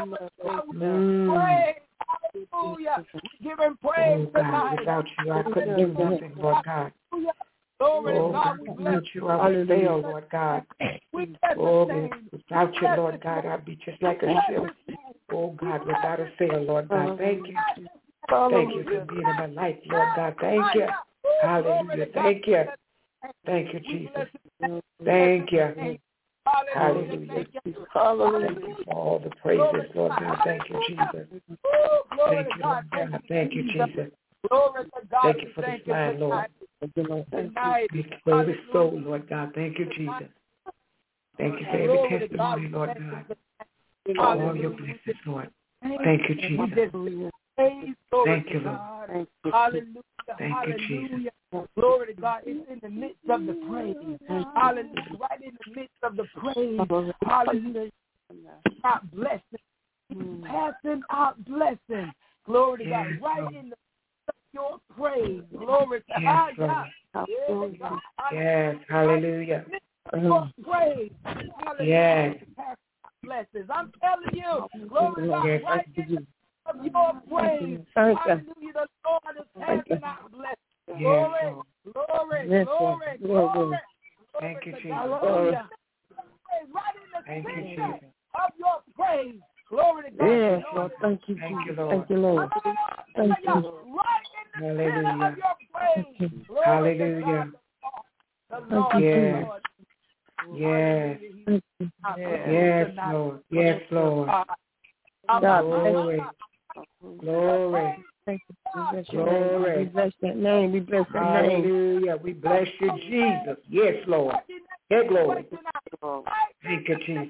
Mm. Give him praise. Oh, God, without you, I couldn't do nothing, Lord God. Oh, God, without you, I would fail, Lord God. Oh, without you, Lord God, I'd be just like a ship. Oh, God, without a sail, Lord God. Thank you. Thank you for being in my life, Lord God. Thank you. Hallelujah. Thank you. Thank you, Jesus. Thank you. Hallelujah. Hallelujah. Thank you for all the praises, Lord God. Thank you, Jesus. Thank you, Lord God. Thank you, Jesus. Thank you for this line, Lord. Thank you for every soul, Lord God. Thank you, Jesus. Thank you for every testimony, Lord God. For all your blessings, Lord. Thank you, Jesus. Thank you, Lord. Hallelujah. Thank you, Jesus. Glory to God. It's in the midst of the praise. Hallelujah. Right in the midst of the praise. Hallelujah. Out blessing. Passing out blessing. Glory to God. Right in the midst of your praise. Glory to yes, God. Yes, yes, hallelujah. Your praise. Hallelujah. Yes. Blessings. I'm telling you. Glory to God. Yes. Right in the of your praise. Hallelujah. The Lord is passing out blessings. Glory, glory, yes, glory, glory, glory. Thank you, Jesus. Hallelujah. Right in the Thank you, center Jesus. of your praise. Glory to God. Yes, Lord. Thank you, Thank you, Jesus. Lord. Thank you, Lord. Thank you. Right in the Hallelujah. center of your praise. Glory Hallelujah. to God. The Lord, Yes. Lord. Yes. Yes, Yes, Lord. Yes, Lord. God, Glory. Glory. thank you. We bless your Glory. name. We bless that name. We bless that name. Hallelujah. We bless you, Jesus. Yes, Lord. Get glory. Thank you, Jesus.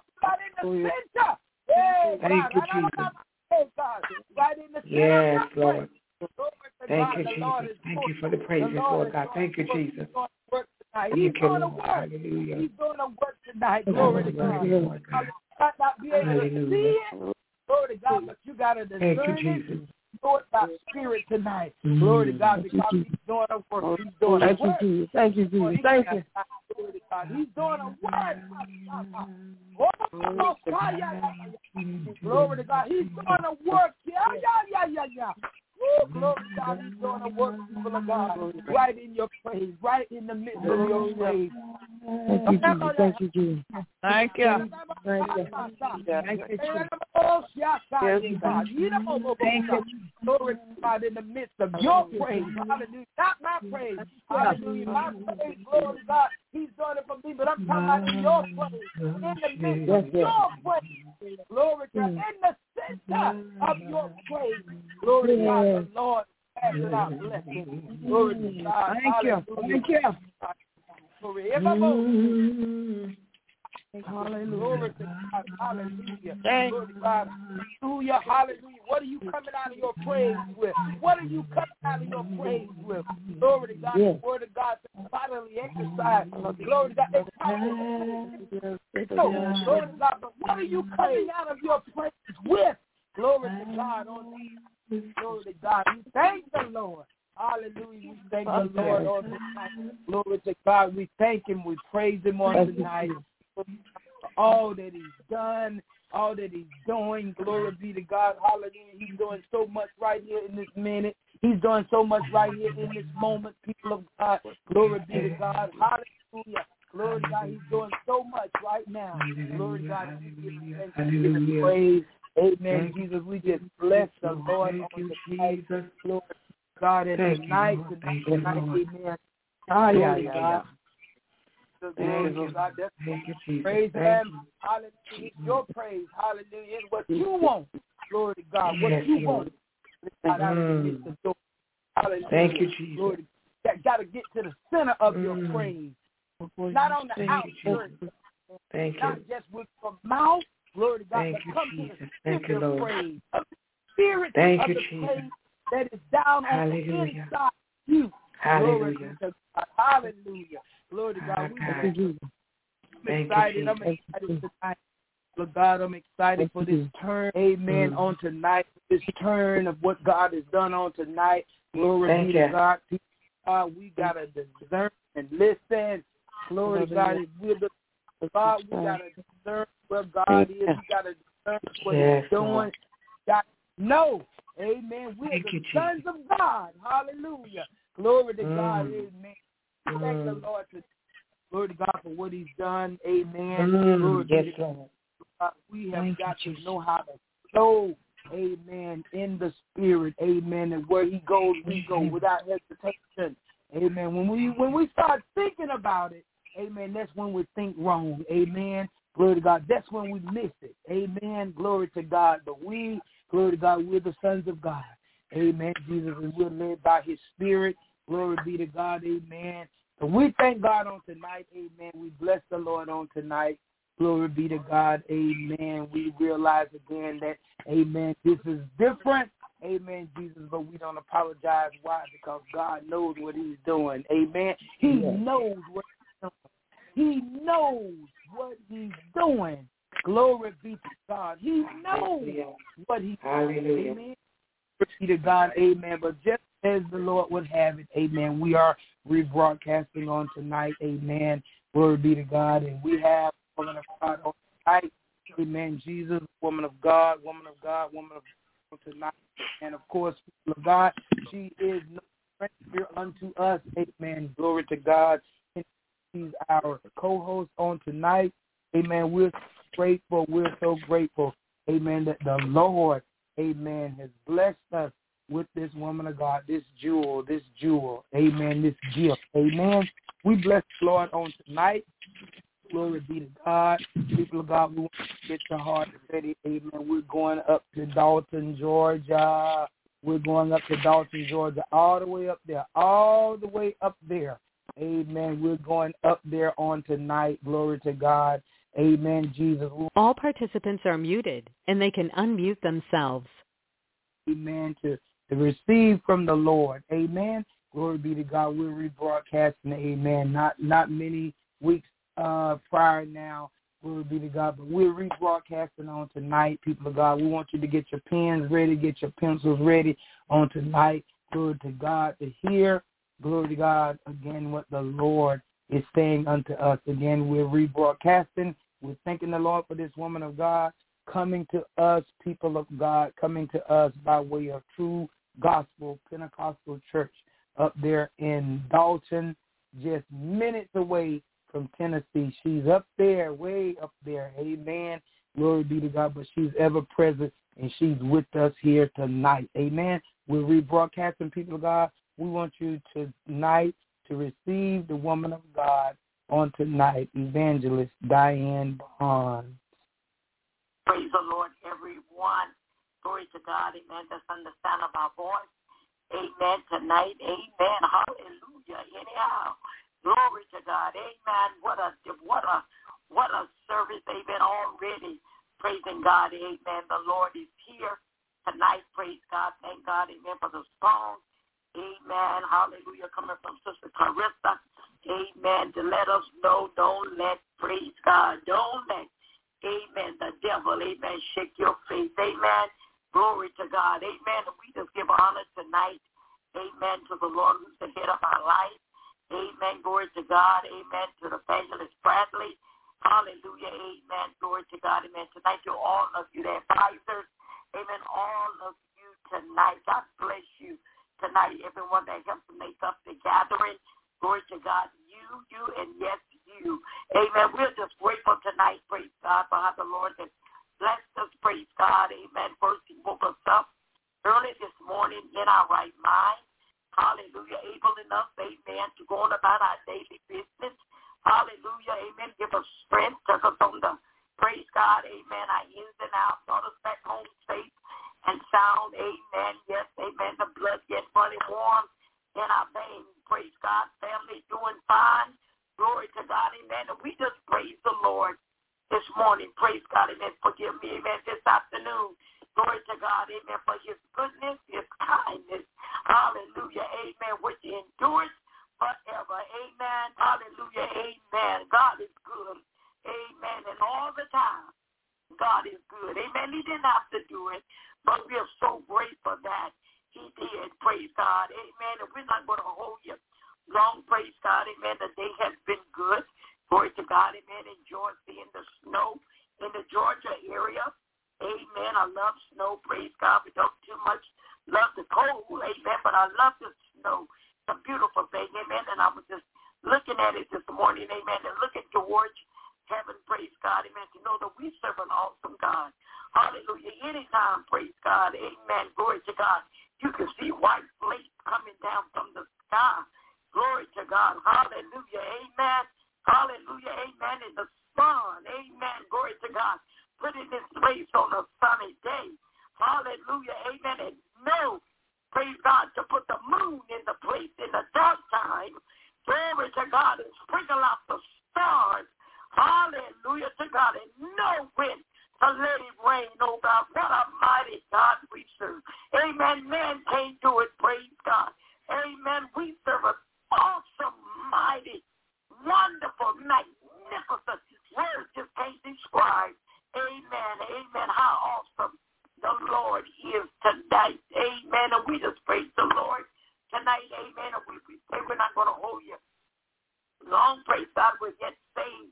Thank you, Jesus. Yes, Lord. Thank you, Jesus. Thank you for the praises, Lord God. Thank you, Jesus. Thank you, Lord. Hallelujah. He's doing a work tonight. Glory to God. Lord God. Might not be able to see Hallelujah. it. Glory to God, but you got to discern Thank you, it. Jesus. Do it by spirit tonight. Glory to God, because he's doing a work. He's doing a Thank you, work. Jesus. Thank you, Jesus. Thank you. Glory to God. He's doing a work. Glory to God. He's doing a work. Yeah, yeah, yeah, yeah, yeah. Woo, glory to God. He's doing a work, people of God. Right in your praise. Right in the midst of your praise. Thank you, Jesus. Thank you, Jesus. Thank you. Thank you. Thank you, Jesus. Thank you. Glory to God in the midst of your praise. Hallelujah. Not my praise. Hallelujah. My praise, glory to God. He's doing it for me, but I'm talking about your praise. In the midst of your praise. Glory to God. In the center of your praise. Glory to God, the Lord passing out blessings. Glory to God. Thank you. Thank you. Glory. Hallelujah. Glory to God. Hallelujah. Glory to God. Hallelujah. Hallelujah. What are you coming out of your praise with? What are you coming out of your praise with? Glory to God. The word of God is bodily exercise. Glory to God. So, glory to God. But what are you coming out of your praise with? Glory to God. Glory to God. We thank the Lord. Hallelujah. We thank the Lord on tonight. Glory to God. We thank him. We praise him on tonight for all that he's done, all that he's doing. Glory be to God. Hallelujah. He's doing so much right here in this minute. He's doing so much right here in this moment, people of God. Glory be to God. Hallelujah. Glory to God. He's doing so much right now. Glory to God. Hallelujah. Praise. Amen. Thank Jesus, we just bless the Lord on tonight. Glory to God. And tonight, tonight, tonight, amen. Ah, yeah, yeah, yeah. Thank you, God. Thank you, Jesus. Praise him. Hallelujah. It's your praise. Hallelujah. It's what you want. Glory to God. What you want. Mm. Hallelujah. Thank you, Jesus. Glory to God. You got to get to the center of your mm. praise. Not on the outskirts. Thank you. Not just with your mouth. Glory to God. Thank but you, come Jesus. to the Thank you, Lord. Praise of the spirit Thank of you, the Jesus. praise that is down Hallelujah. on the inside you. Hallelujah. Glory to God. Hallelujah. Glory to God. We Thank I'm Thank excited. You, I'm excited tonight. Lord God, I'm excited for this turn. Amen. Mm. On tonight. This turn of what God has done on tonight. Glory Thank be you. to God. Uh, we got to discern and listen. Glory to God. We're the God, we got to discern where God is. We got to discern what yes, he's doing. Got to know. Amen. We're Thank the you, sons Jesus. Of God. Hallelujah. Glory to mm. God. Amen. Mm. Thank the Lord. To, glory to God for what he's done. Amen. Mm. Glory yes, to God. Uh, we have Thank got you, to know how to flow. Amen. In the spirit. Amen. And where he goes, we go without hesitation. Amen. When we when we start thinking about it, amen, that's when we think wrong. Amen. Glory to God. That's when we miss it. Amen. Glory to God. But we, glory to God, we're the sons of God. Amen. Jesus, and we're led by his spirit. Glory be to God. Amen. So we thank God on tonight. Amen. We bless the Lord on tonight. Glory be to God. Amen. We realize again that, amen, this is different. Amen, Jesus, but we don't apologize. Why? Because God knows what he's doing. Amen. He yes. knows what he's doing. He knows what he's doing. Glory be to God. He knows what he's doing. Amen. Glory be to God. Amen. But just as the Lord would have it, amen, we are rebroadcasting on tonight. Amen. Glory be to God. And we have woman of God on tonight. Amen. Jesus, woman of God, woman of God, woman of God tonight. And, of course, people of God, she is no stranger unto us. Amen. Glory to God. And she's our co-host on tonight. Amen. We're so grateful. We're so grateful. Amen. That the Lord, amen, has blessed us with this woman of God, this jewel, this jewel. Amen. This gift. Amen. We bless the Lord on tonight. Glory be to God. People of God, we want to get your heart ready. Amen. We're going up to Dalton, Georgia. We're going up to Dalton, Georgia, all the way up there, all the way up there. Amen. We're going up there on tonight. Glory to God. Amen, Jesus. All participants are muted, and they can unmute themselves. Amen. To, to receive from the Lord. Amen. Glory be to God. We're rebroadcasting. Amen. Not, not many weeks Uh, prior now, glory be to God, but we're rebroadcasting on tonight, people of God. We want you to get your pens ready, get your pencils ready on tonight. Glory to God to hear, glory to God, again, what the Lord is saying unto us. Again, we're rebroadcasting. We're thanking the Lord for this woman of God coming to us, people of God, coming to us by way of True Gospel Pentecostal Church up there in Dalton, just minutes away from Tennessee. She's up there, way up there. Amen. Glory be to God. But she's ever present, and she's with us here tonight. Amen. We're rebroadcasting, people of God. We want you tonight to receive the woman of God on tonight, Evangelist Diane Bond. Praise the Lord, everyone. Glory to God. Amen. That's on the sound of our voice. Amen. Tonight. Amen. Hallelujah. Anyhow. Glory to God. Amen. What a what a what a service. Amen. Already praising God. Amen. The Lord is here tonight. Praise God. Thank God. Amen. For the song. Amen. Hallelujah. Coming from Sister Clarissa. Amen. To let us know, don't let, praise God, don't let, amen, the devil, amen, shake your faith. Amen. Glory to God. Amen. And we just give honor tonight. Amen. To the Lord who's the head of our life. Amen. Glory to God. Amen. To the evangelist Bradley. Hallelujah. Amen. Glory to God. Amen. Tonight to all of you, the advisors. Amen. All of you tonight. God bless you tonight. Everyone that helps to make up the gathering. Glory to God. You, you, and yes, you. Amen. We're just grateful tonight. Praise God for how the Lord has blessed us. Praise God. Amen. First, He woke us up early this morning in our right mind. Hallelujah. Able enough, amen, to go on about our daily business. Hallelujah. Amen. Give us strength. Took us on the, praise God, amen, our ins and outs. Brought us back home safe and sound. Amen. Yes, amen. The blood gets running warm in our veins. Praise God. Family doing fine. Glory to God. Amen. And we just praise the Lord this morning. Praise God. Amen. Forgive me. Amen. This afternoon. Glory to God. Amen. For his goodness, his kindness. Hallelujah. Amen. Which endures forever. Amen. Hallelujah. Amen. God is good. Amen. And all the time, God is good. Amen. He didn't have to do it, but we are so grateful that he did. Praise God. Amen. And we're not going to hold you long. Praise God. Amen. The day has been good. Glory to God. Amen. Enjoy seeing the snow in the Georgia area. Amen. I love snow. Praise God. We don't too much love the cold. Amen. But I love the snow. It's a beautiful thing. Amen. And I was just looking at it this morning. Amen. And looking towards heaven. Praise God. Amen. To know that we serve an awesome God. Hallelujah. Anytime. Praise God. Amen. Glory to God. You can see white flakes coming down from the sky. Glory to God. Hallelujah. Amen. Hallelujah. Amen. And the sun. Amen. Glory to God. Put it in place on a sunny day. Hallelujah. Amen. And no, praise God, to put the moon in the place in the dark time. Glory to God. And sprinkle out the stars. Hallelujah to God. And know when to let it rain, oh God. What a mighty God we serve. Amen. Man can't do it. Praise God. Amen. We serve an awesome, mighty, wonderful, magnificent. Words just can't describe. Amen. Amen. How awesome the Lord is tonight. Amen. And we just praise the Lord tonight. Amen. And we, we say we're not going to hold you long. Praise God. We're yet saved,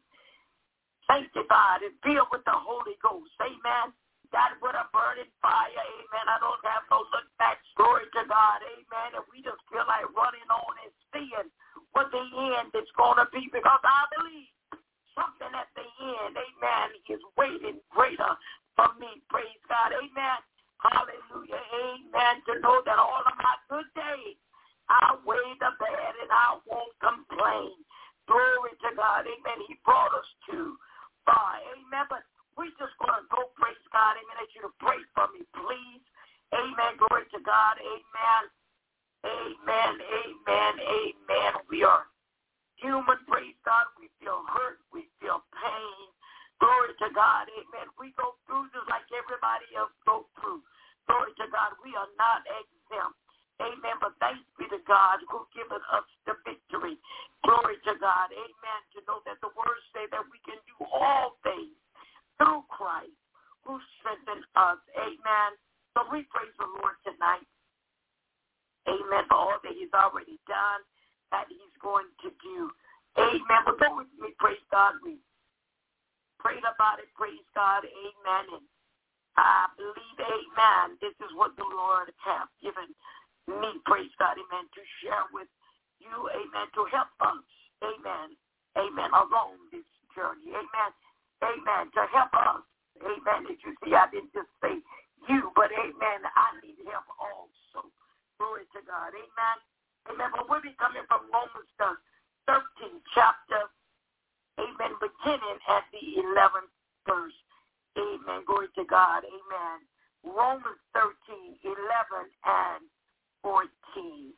sanctified, and filled with the Holy Ghost. Amen. God with a burning fire. Amen. I don't have no look back. Glory to God. Amen. And we just feel like running on and seeing what the end is going to be, because I believe something at the end, amen, is waiting greater for me. Praise God. Amen. Hallelujah. Amen. To know that all of my good days outweigh the bad and I won't complain. Glory to God. Amen. He brought us too far. Amen. But we just going to go, praise God. Amen. I ask you to pray for me, please. Amen. Glory to God. Amen. Amen. Amen. Amen. We are human, praise God. We feel hurt. We feel pain. Glory to God. Amen. We go through just like everybody else go through. Glory to God. We are not exempt. Amen. But thanks be to God who given us the victory. Glory to God. Amen. To know that the words say that we can do all things through Christ who strengthens us. Amen. So we praise the Lord tonight. Amen. For all that he's already done, that he's going to do. Amen. But go with me, praise God. We prayed about it, praise God. Amen. And I believe, amen, this is what the Lord has given me, praise God, amen, to share with you, amen, to help us, amen, amen, along this journey, amen, amen, to help us, amen. As you see, I didn't just say you, but amen, I need help also. Glory to God, amen. Amen. But we'll be coming from Romans the thirteenth chapter. Amen. Beginning at the eleventh verse. Amen. Glory to God. Amen. Romans thirteen, eleven, and fourteen.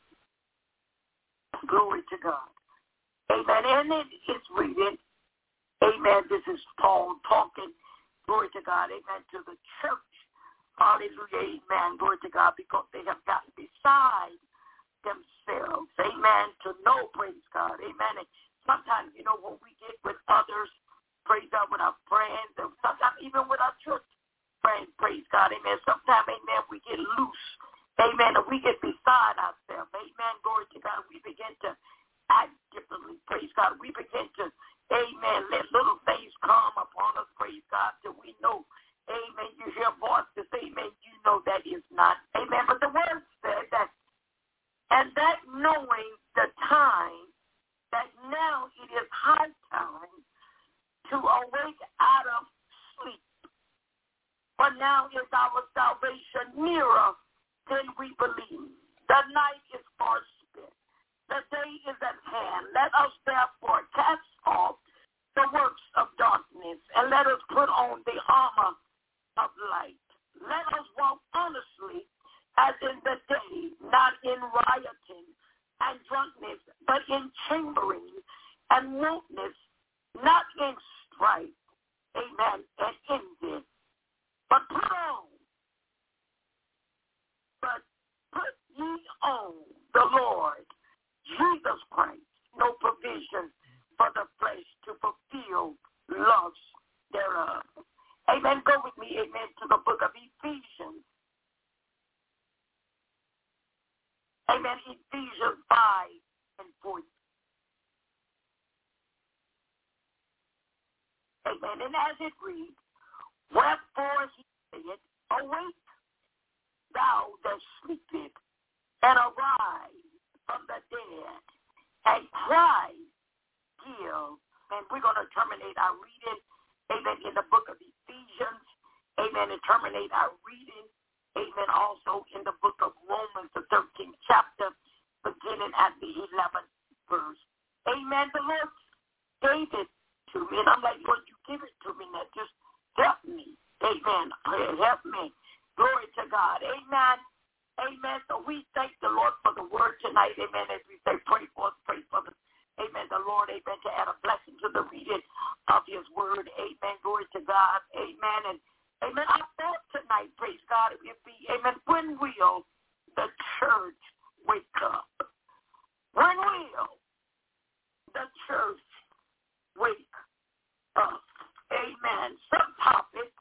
Glory to God. Amen. And it is reading. Amen. This is Paul talking. Glory to God. Amen. To the church. Hallelujah. Amen. Glory to God. Because they have gotten beside themselves, amen, to know, praise God, amen. And sometimes, you know, when we get with others, praise God, with our friends, and sometimes even with our church friends, praise God, amen. Sometimes, amen, we get loose, Amen. And we get beside ourselves. Amen. Glory to God. We begin to act differently. Praise God. We begin to, amen, let little things come upon us. Praise God. Till we know, amen, you hear voices. Amen. You know that is not. Amen. But the word said that, and that knowing the time, that now it is high time to awake out of sleep. For now is our salvation nearer than we believe. The night is far spent. The day is at hand. Let us therefore cast off the works of darkness, and let us put on the armor of light. Let us walk honestly as in the day, not in rioting and drunkenness, but in chambering and wantonness, not in strife, amen, and envy. But put on, but put ye on the Lord Jesus Christ, no provision for the flesh to fulfill lust thereof. Amen. Go with me, amen, to the book of Ephesians. Amen. Ephesians five and fourteen. Amen. And as it reads, wherefore he said, awake, thou that sleepest, and arise from the dead, and Christ give. And we're going to terminate our reading, amen, in the book of Ephesians, amen, and terminate our reading, amen, also in the book of Romans, the thirteenth chapter, beginning at the eleventh verse. Amen. The Lord gave it to me, and I'm like, Lord, you give it to me now. Just help me. Amen. Help me. Glory to God. Amen. Amen. So we thank the Lord for the word tonight. Amen. As we say, pray for us, pray for the, amen, the Lord, amen, to add a blessing to the reading of his word. Amen. Glory to God. Amen. And amen. I thought tonight, praise God, it would be, amen, when will the church wake up? When will the church wake up? Amen. Subtopic,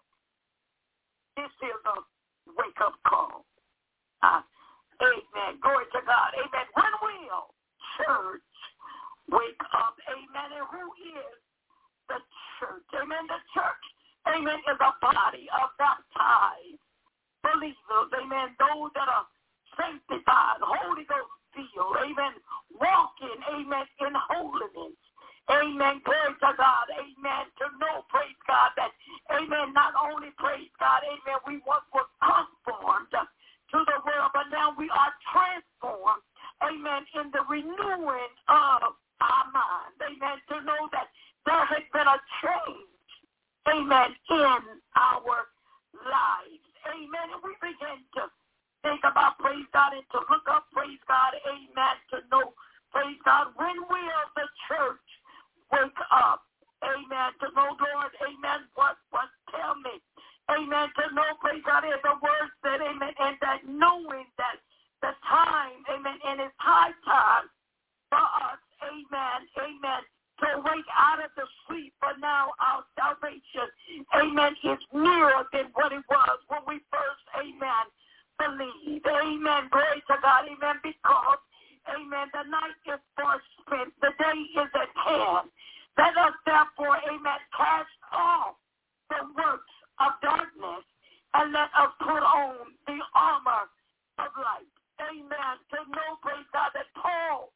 this is a wake-up call. Uh, amen. Glory to God. Amen. When will church wake up? Amen. And who is the church? Amen. The church, amen, is a body of baptized believers. Amen. Those that are sanctified, Holy Ghost filled. Amen. Walking, amen, in holiness. Amen. Glory to God. Amen. To know, praise God, that, amen, not only, praise God, amen, we once were conformed to the world, but now we are transformed, amen, in the renewing of our mind. Amen. To know that there has been a change, amen, in our lives. Amen. And we begin to think about, praise God, and to look up, praise God, amen, to know, praise God, when will the church wake up? Amen. To know, Lord, amen, what, what, tell me. Amen. To know, praise God, as the word said, amen, and that knowing that the time, amen, and it's high time for us, amen, amen, to wake out of the sleep, for now our salvation, amen, is nearer than what it was when we first, amen, believed. Amen. Glory to God. Amen. Because, amen, the night is far spent. The day is at hand. Let us therefore, amen, cast off the works of darkness and let us put on the armor of light. Amen. To know, praise God, that Paul,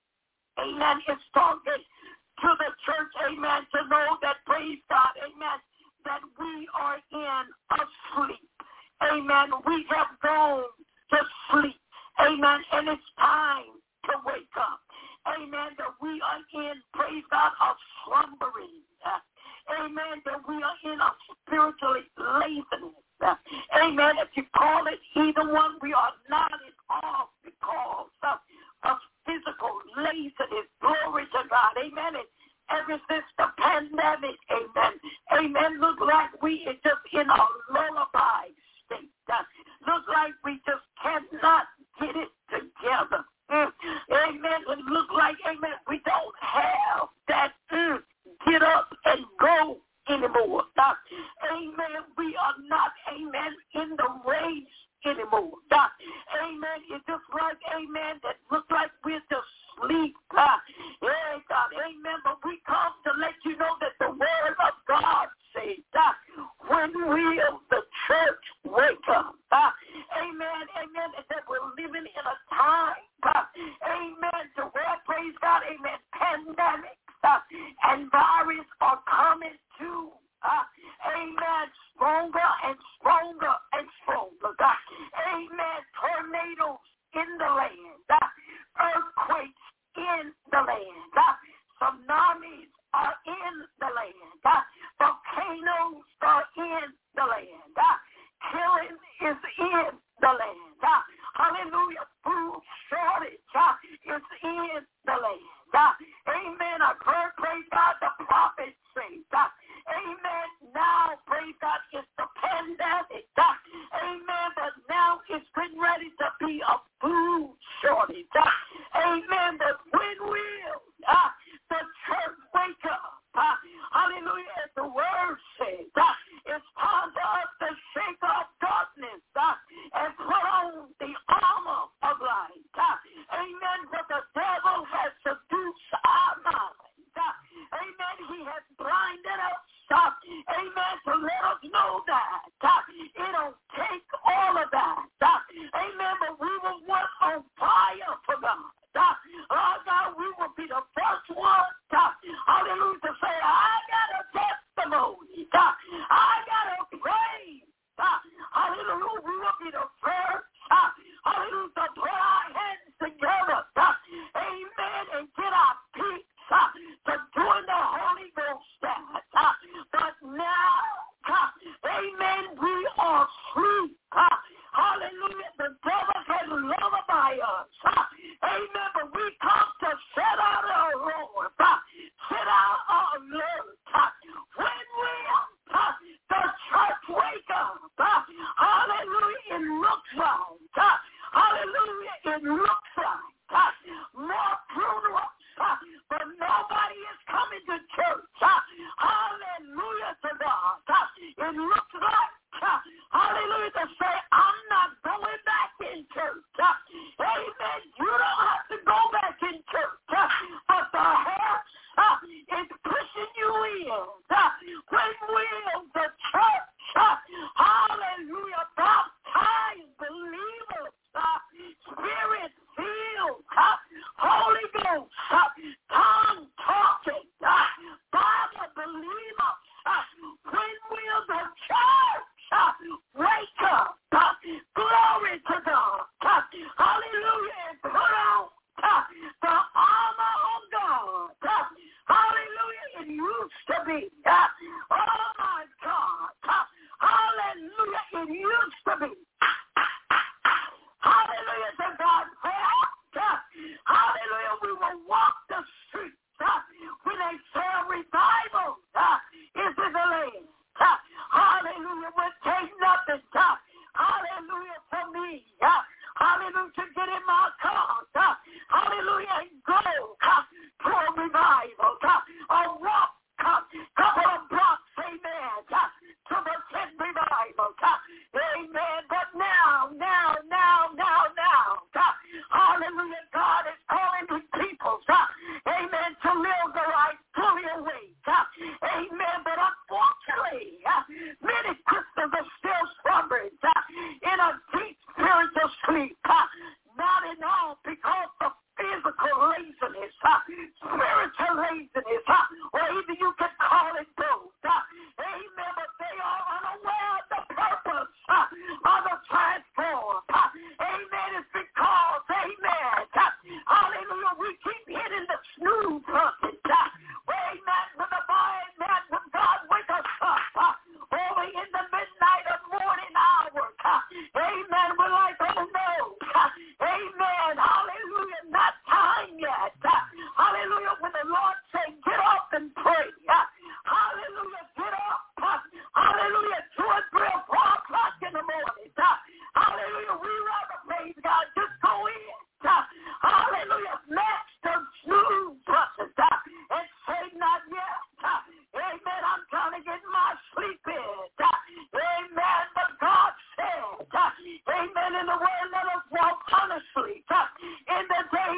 amen, is talking to the church, amen, to know that, praise God, amen, that we are in a sleep. Amen. We have gone to sleep. Amen. And it's time to wake up. Amen. That we are in, praise God, of slumbering. Amen. That we are in a spiritually laziness. Amen. If you call it either one, we are not at all because of, of physical laziness. Glory to God. Amen. And ever since the pandemic, amen, amen, look like we are just in a lullaby state. Uh, look like we just cannot get it together. Mm. Amen. It look like, amen, we don't have that mm, get up and go anymore. Uh, amen. We are not, amen, in the race anymore. Uh, we're to sleep. Uh, yeah, God, amen. But we come to let you know that the word of God says, uh, when will the church wake up? Uh, amen, amen. And that we're living in a time, uh, amen, to where, praise God, amen, pandemics uh, and virus are coming to, uh, amen, stronger and stronger and stronger. God. Amen. Tornadoes in the land. Uh, earthquakes in the land. Uh, tsunamis are in the land. Uh, volcanoes are in the land. Uh, killing is in the land. Uh, hallelujah. Food shortage uh, is in the land. Uh, amen. I've heard, praise God, the prophets say, uh, amen. Now, praise God, it's the pandemic. Uh, amen. But now it's getting ready to be a food shortage. Uh, amen. But when will uh, the church wake up? Uh, hallelujah. As the word says, uh, it's time for us to shake off darkness uh, and put on the armor of light. Uh, amen. But the devil has seduced our minds. Uh, amen. He has blinded us. Uh, amen. To let us know that uh, it don't take all of that. Uh, amen. But we will work on fire for God. Uh, oh God, we will be the first ones, uh, hallelujah, to say, I got a testimony. Uh, I got a praise. Uh, hallelujah. We will be the first, uh, hallelujah, to put our hands together. Uh, amen. And get our peace uh, to doing the Holy Ghost dance. Uh, but now, uh, amen, we are free. Uh, hallelujah. The devil can lullaby us. Uh, amen. But we come to set out our Lord. Uh, set out our Lord. Uh, when will uh, the church wake up? Uh, hallelujah. It looks like. Uh, hallelujah. It looks like. Uh, more funerals. Uh, but nobody is coming to church. Uh, hallelujah to God. Uh, it looks like, uh, hallelujah, to say, I'm not going back in church. Uh, amen. You don't have to go back in church. Uh, but the house uh, is pushing you in. Uh, when will the church, uh, hallelujah, baptize believers, uh, spirit filled, uh, Holy Ghost, uh, tongue talking, uh, Bible believers, uh, when will the church uh, wake up? Uh, glory to God. Uh, hallelujah. And put on uh, the armor of God. Uh, hallelujah. It used to be. Uh, oh, my God. Uh, hallelujah. It used to be. Hallelujah to God. Uh, hallelujah. We will walk the streets uh, when they say a revival uh, is in the land. Uh, hallelujah. We'll take nothing. Uh, hallelujah for me. Uh, hallelujah to get in my car. Uh, hallelujah. And go uh, to a revival. Uh, a walk. Uh, couple of blocks. Amen. Uh, to the tent revival. Uh, amen. But now, now, now, now, now. Uh, hallelujah. God is calling his people. Uh, amen. To live the life fully awake. Uh, amen. But unfortunately, uh, many Christians are still slumbering uh, in a deep spiritual sleep. Uh, not in all because of physical laziness, uh, spiritual laziness, uh, or either you can call it both. Uh, amen. But they are unaware of the purpose uh, of the transform. Uh, amen. It's because, amen, uh, hallelujah, we keep hitting the snooze button. Uh, amen. When the Bible, man, when God wake us up uh, over in the midnight of morning hour. Uh, amen. We're like, oh no. Uh, amen. Hallelujah. Not time yet. Uh, hallelujah. When the Lord say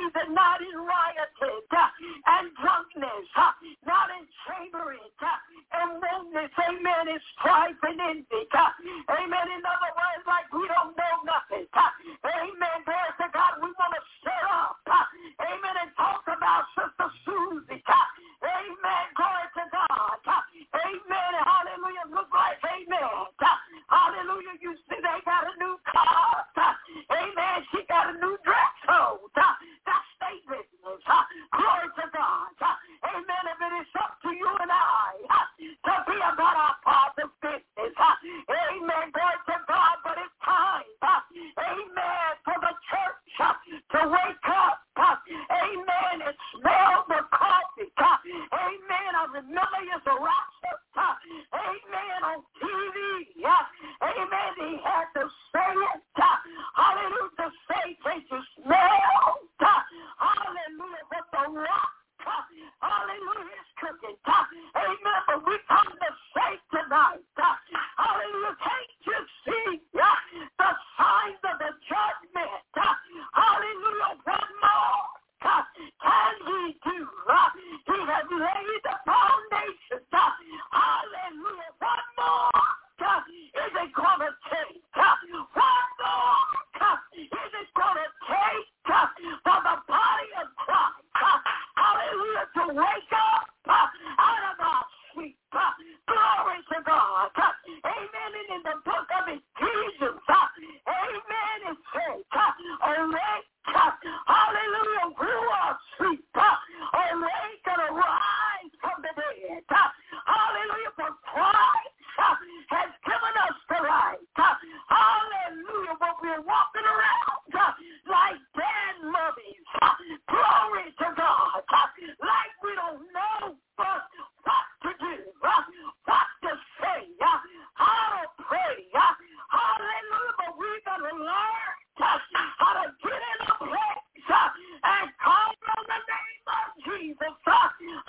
season, not in rioting uh, and drunkenness, uh, not in chambering uh, and wrongness, amen, and strife and envy, uh, amen, in other words, like we don't know nothing, uh, amen, glory to God, we want to set up, uh, amen, and talk about Sister Susie, uh, amen, glory to God, uh, amen, hallelujah, look like, amen, uh, hallelujah, you see they got a new car, uh, amen, she got a new dress on, uh, that's state business, uh, glory to God, uh, amen, if it is up to you and I uh, to be about our Father's business, uh, amen, glory to God, but it's time, uh, amen, for the church uh, to wake up, uh, amen, and smell the coffee, uh, amen, I remember it's a rapture, uh, amen, on T V, uh, amen, he had to say it, uh, hallelujah, to say, can't you smell, uh, hallelujah, what the rock, uh, hallelujah, is cooking, uh, amen, but we come to say tonight, uh, hallelujah, can't you see uh, the signs of the judgment, uh, hallelujah, what more uh, can he do, uh, he has laid the foundation, uh, hallelujah, what more uh, is it going to take, uh, what more uh, is it going to take uh, for the body of Christ, uh, hallelujah, to wake up uh, out of our sleep, uh, glory to God, uh, amen, and in the book of Ephesians, uh, amen, it says, uh, awake, uh, hallelujah, who are asleep, uh, awake and arise from the dead, uh, hallelujah, for Christ uh, has given us the right, uh, hallelujah, but we're walking around uh, like dead mummies, uh, glory to God, uh, like we don't know uh, what to do, uh, what to say, uh, how to pray, uh, hallelujah, but we got to learn uh, how to get in a place uh, and call on the name of Jesus, uh,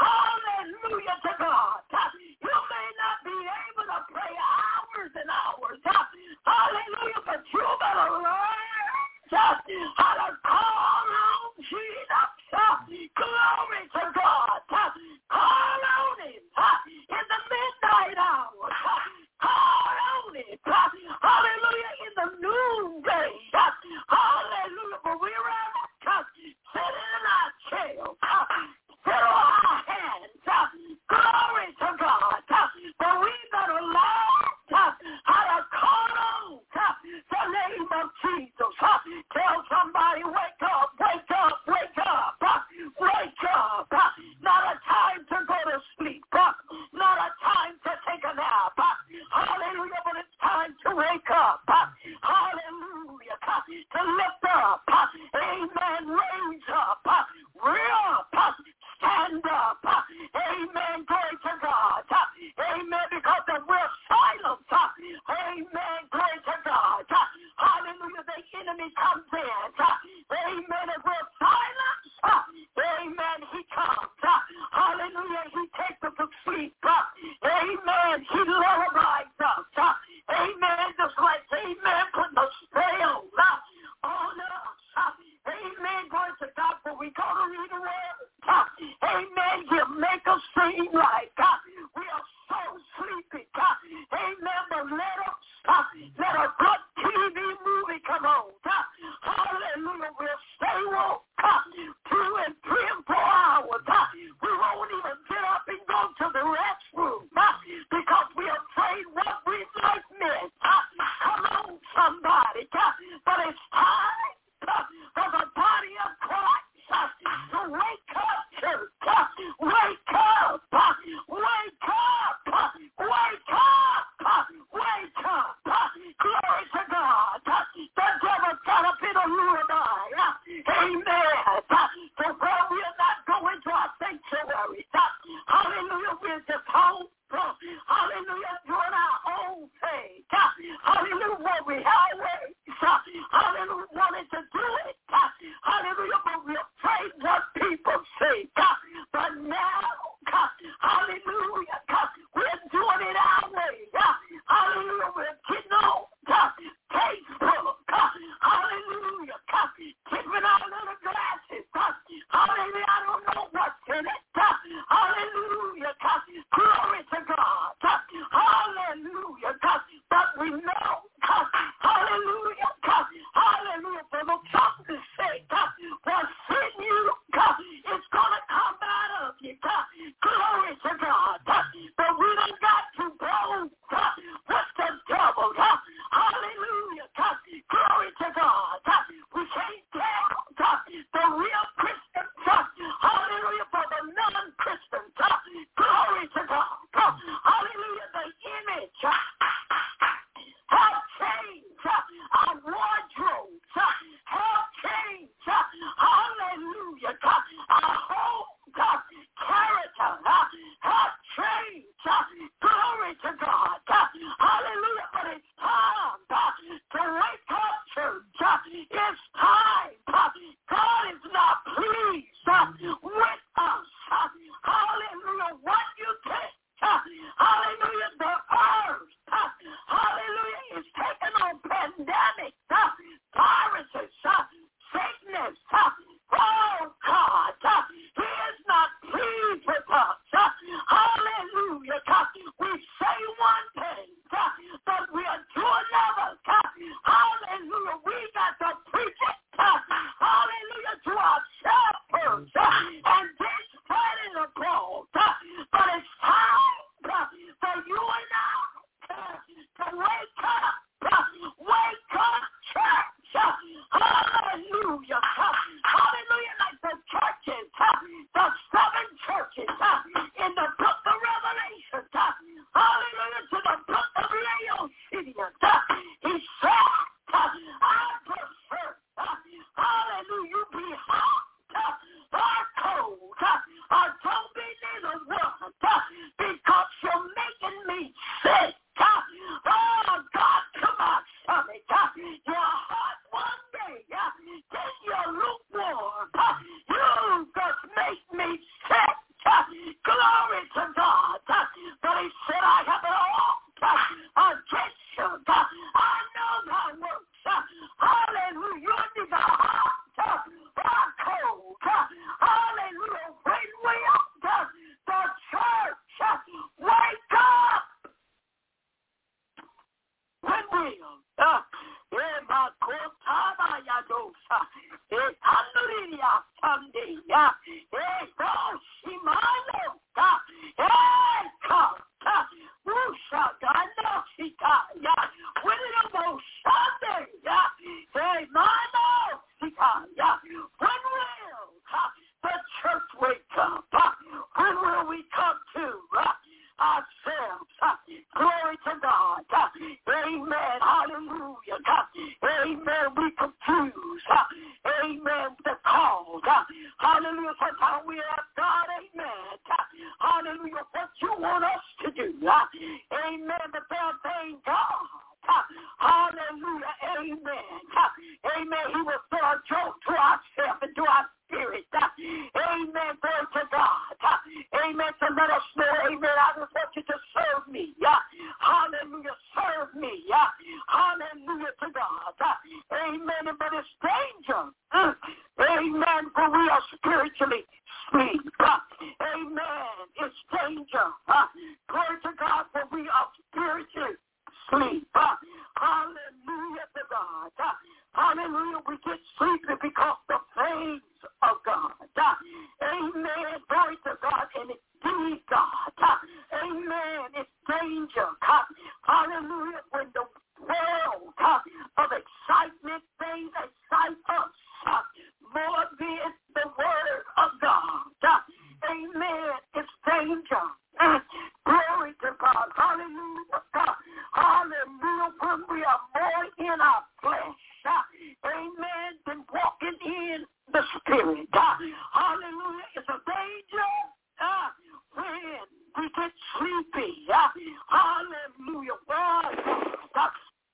hallelujah to God. Uh, you may not be able to pray hours and hours, uh, hallelujah, but you better learn uh, how to call on Jesus, uh, glory to God, uh, call on him uh, in the midnight hour, uh, call on him, uh, hallelujah, in the noonday, uh, hallelujah, but we're uh, sitting in our chairs, uh, sit on our hands, uh, glory to God, uh, but we better learn uh, how to call on uh, the name of Jesus. Uh, tell somebody, wake up, wake up, wake up, uh, wake up. Uh, not a time to go to sleep, uh, not a time to take a nap. Uh, hallelujah, but it's time to wake up. Uh, hallelujah, uh, to lift up. Uh, amen, raise up, uh, rear up, uh, stand up. Uh, amen, glory to God. Uh, amen, because if we're silent, uh, amen, glory to God. Uh, hallelujah, the enemy comes in. Uh, amen, if we're silent, uh, amen, he comes. Uh, hallelujah, he takes us to sleep. Uh, amen, he lullabies us. Uh, amen, just like, amen, putting a spell uh, on us. Uh, amen, glory to God, for we go to read the word. Uh, amen, he'll make us seem like uh, we are so sleepy. Uh, amen, but let us, uh, let a good T V movie come on. Uh, hallelujah, we'll stay woke uh, two and three and four hours. Uh, we won't even get up and go to the restroom uh, because we're afraid what we might miss. Uh, come on, somebody. Uh, but it's time uh, for the body of Christ uh, to wake up, church. Uh, wake up. Uh, wake Hallelujah. Sometimes we ask God, amen. Hallelujah, what you want us to do. Amen. But they're saying, God. Hallelujah. Amen. Amen. He will throw a joke to ourselves and to our spirit. Amen. Glory to God. Amen. To let us know, amen, I just want you to serve me. Hallelujah. Serve me. Hallelujah to God. Amen. But it's danger. Amen. For we are spiritually asleep. Amen. It's danger. Glory to God, for we are spiritually sleep. Hallelujah to God. Hallelujah. We get sleepy because the things of God. Amen. Glory to God. And it be God. Amen. It's danger. Hallelujah. When the world of excitement, things excite us more than the word of God. Amen. It's danger. Glory to God. Hallelujah. Hallelujah. When we are more in our flesh, amen, than walking in the spirit. Hallelujah. It's a danger uh, when we get sleepy. Hallelujah. Well,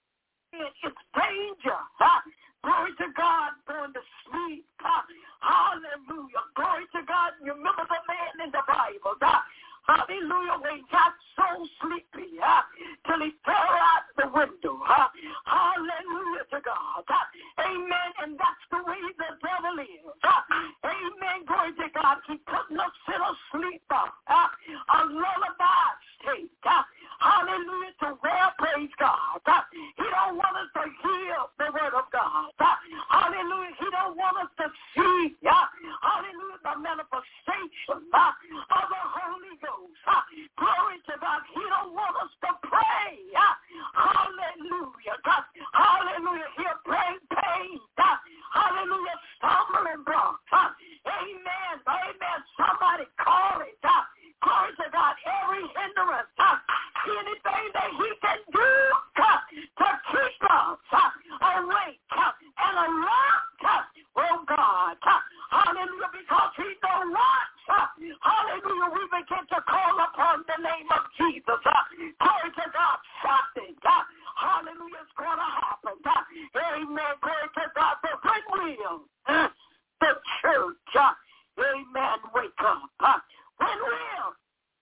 it's danger. Glory to God, going to sleep. Hallelujah. Glory to God. You remember the man in the Bible. Hallelujah. When he got so sleepy uh, till he fell out the window. Uh, hallelujah to God. Uh, amen. And that's the way the devil is. Uh, amen. Glory to God. He putting us in a sleep. Uh, a lullaby state. Uh, hallelujah to where, praise God. Uh, he don't want us to hear the word of God. Uh, hallelujah. He don't want us to see. Uh, hallelujah. The manifestation uh, of the Holy Ghost. Uh, glory to God. He don't want us to pray. Uh, hallelujah. God, hallelujah. He'll bring pain. Uh, hallelujah. Stumbling blocks. Uh, amen. Amen. Somebody call it. Uh, glory to God. Every hindrance. Uh, anything that he can do uh, to keep us uh, awake uh, and alert. Uh, oh God. Uh, hallelujah. Because he don't want. Uh, hallelujah. We begin to call upon the name of Jesus. Uh, glory to God. Something. Uh, hallelujah. Is going to happen. Uh, amen. Glory to God. But when will uh, the church, uh, amen, wake up? Uh, when will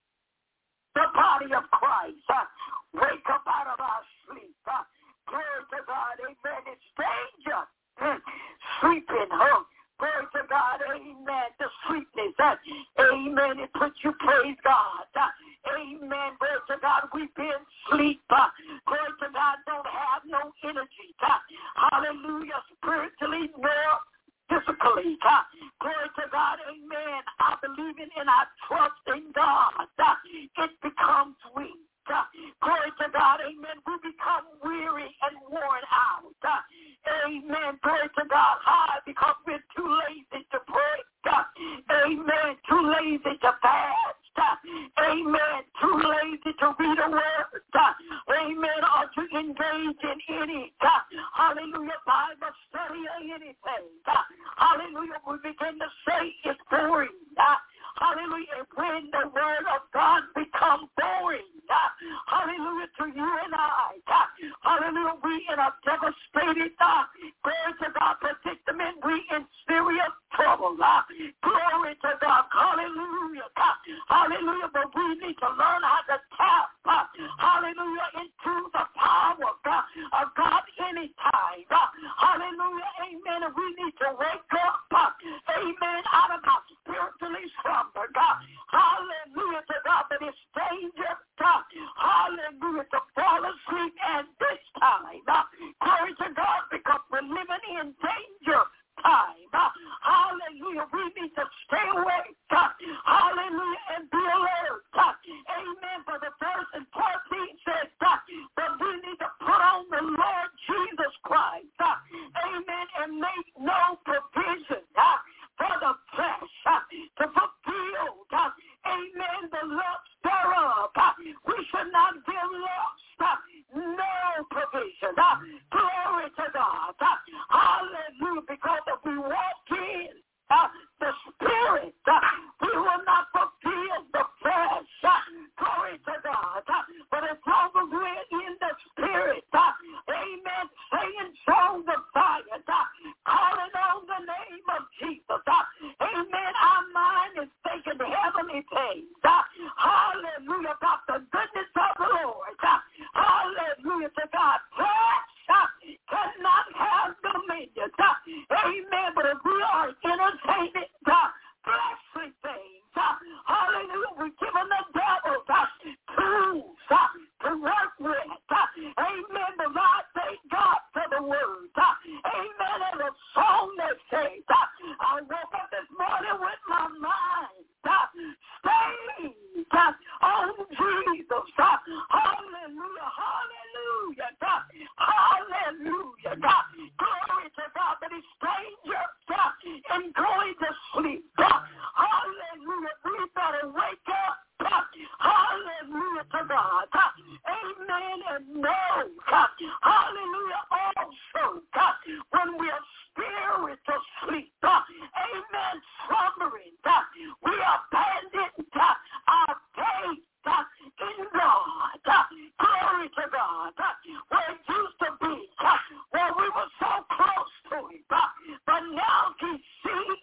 the body of Christ uh, wake up out of our sleep? Uh, glory to God. Amen. It's danger. Uh, sleeping. Huh? Glory to God, amen, the sweetness, uh, amen, it puts you, praise God, uh, amen, glory to God, we've been asleep, uh, glory to God, don't have no energy, uh, hallelujah, spiritually nor physically, uh, glory to God, amen, I believe in and I trust in God, uh, it becomes weak. Uh, glory to God, amen, we become weary and worn out, uh, amen, glory to God, high, because we're too lazy to pray, uh, amen, too lazy to fast, uh, amen, too lazy to read a word, uh, amen, or to engage in any, uh, hallelujah, Bible study or anything, uh, hallelujah, we begin to say it's boring, uh, hallelujah, when the word of God becomes boring, uh, hallelujah, to you and I, uh, hallelujah, we in a devastated, uh, glory to God, predicament, we in serious trouble, uh, glory to God, hallelujah, uh, hallelujah, but we need to learn how to tap, uh, hallelujah, into the power uh, of God anytime, uh, hallelujah, amen, and we need to wake up, uh, amen, out of our spiritually slumber, God, hallelujah to God, but it's dangerous, God, hallelujah, to fall asleep at this time, uh, glory to God, because we're living in danger time, uh, hallelujah, we need to stay awake, uh, hallelujah, and be alert, uh, amen, for the verse in fourteen says, uh, spirit. We will not fulfill the flesh. Glory to God. But as long as we're in the spirit, amen, singing songs of fire, calling on the name of Jesus, amen, our mind is thinking heavenly things. Hallelujah, about the goodness of the Lord. Hallelujah to God. Flesh cannot have dominion. Amen, but if we are entertaining fleshly things, hallelujah, we're giving the devil tools to work with. Amen, but I thank God for the word. Amen, and a song that says, I woke up this morning with my mind stayed on Jesus. Hallelujah, hallelujah, hallelujah. Glory to God, that he stayed just and going to sleep. Hallelujah, we better wake up. Hallelujah to God. Amen, and know, hallelujah, also, when we are spiritual sleep, amen, slumbering, we abandon our faith in God. Glory to God. Where it used to be, where we were so close to him, but now he sees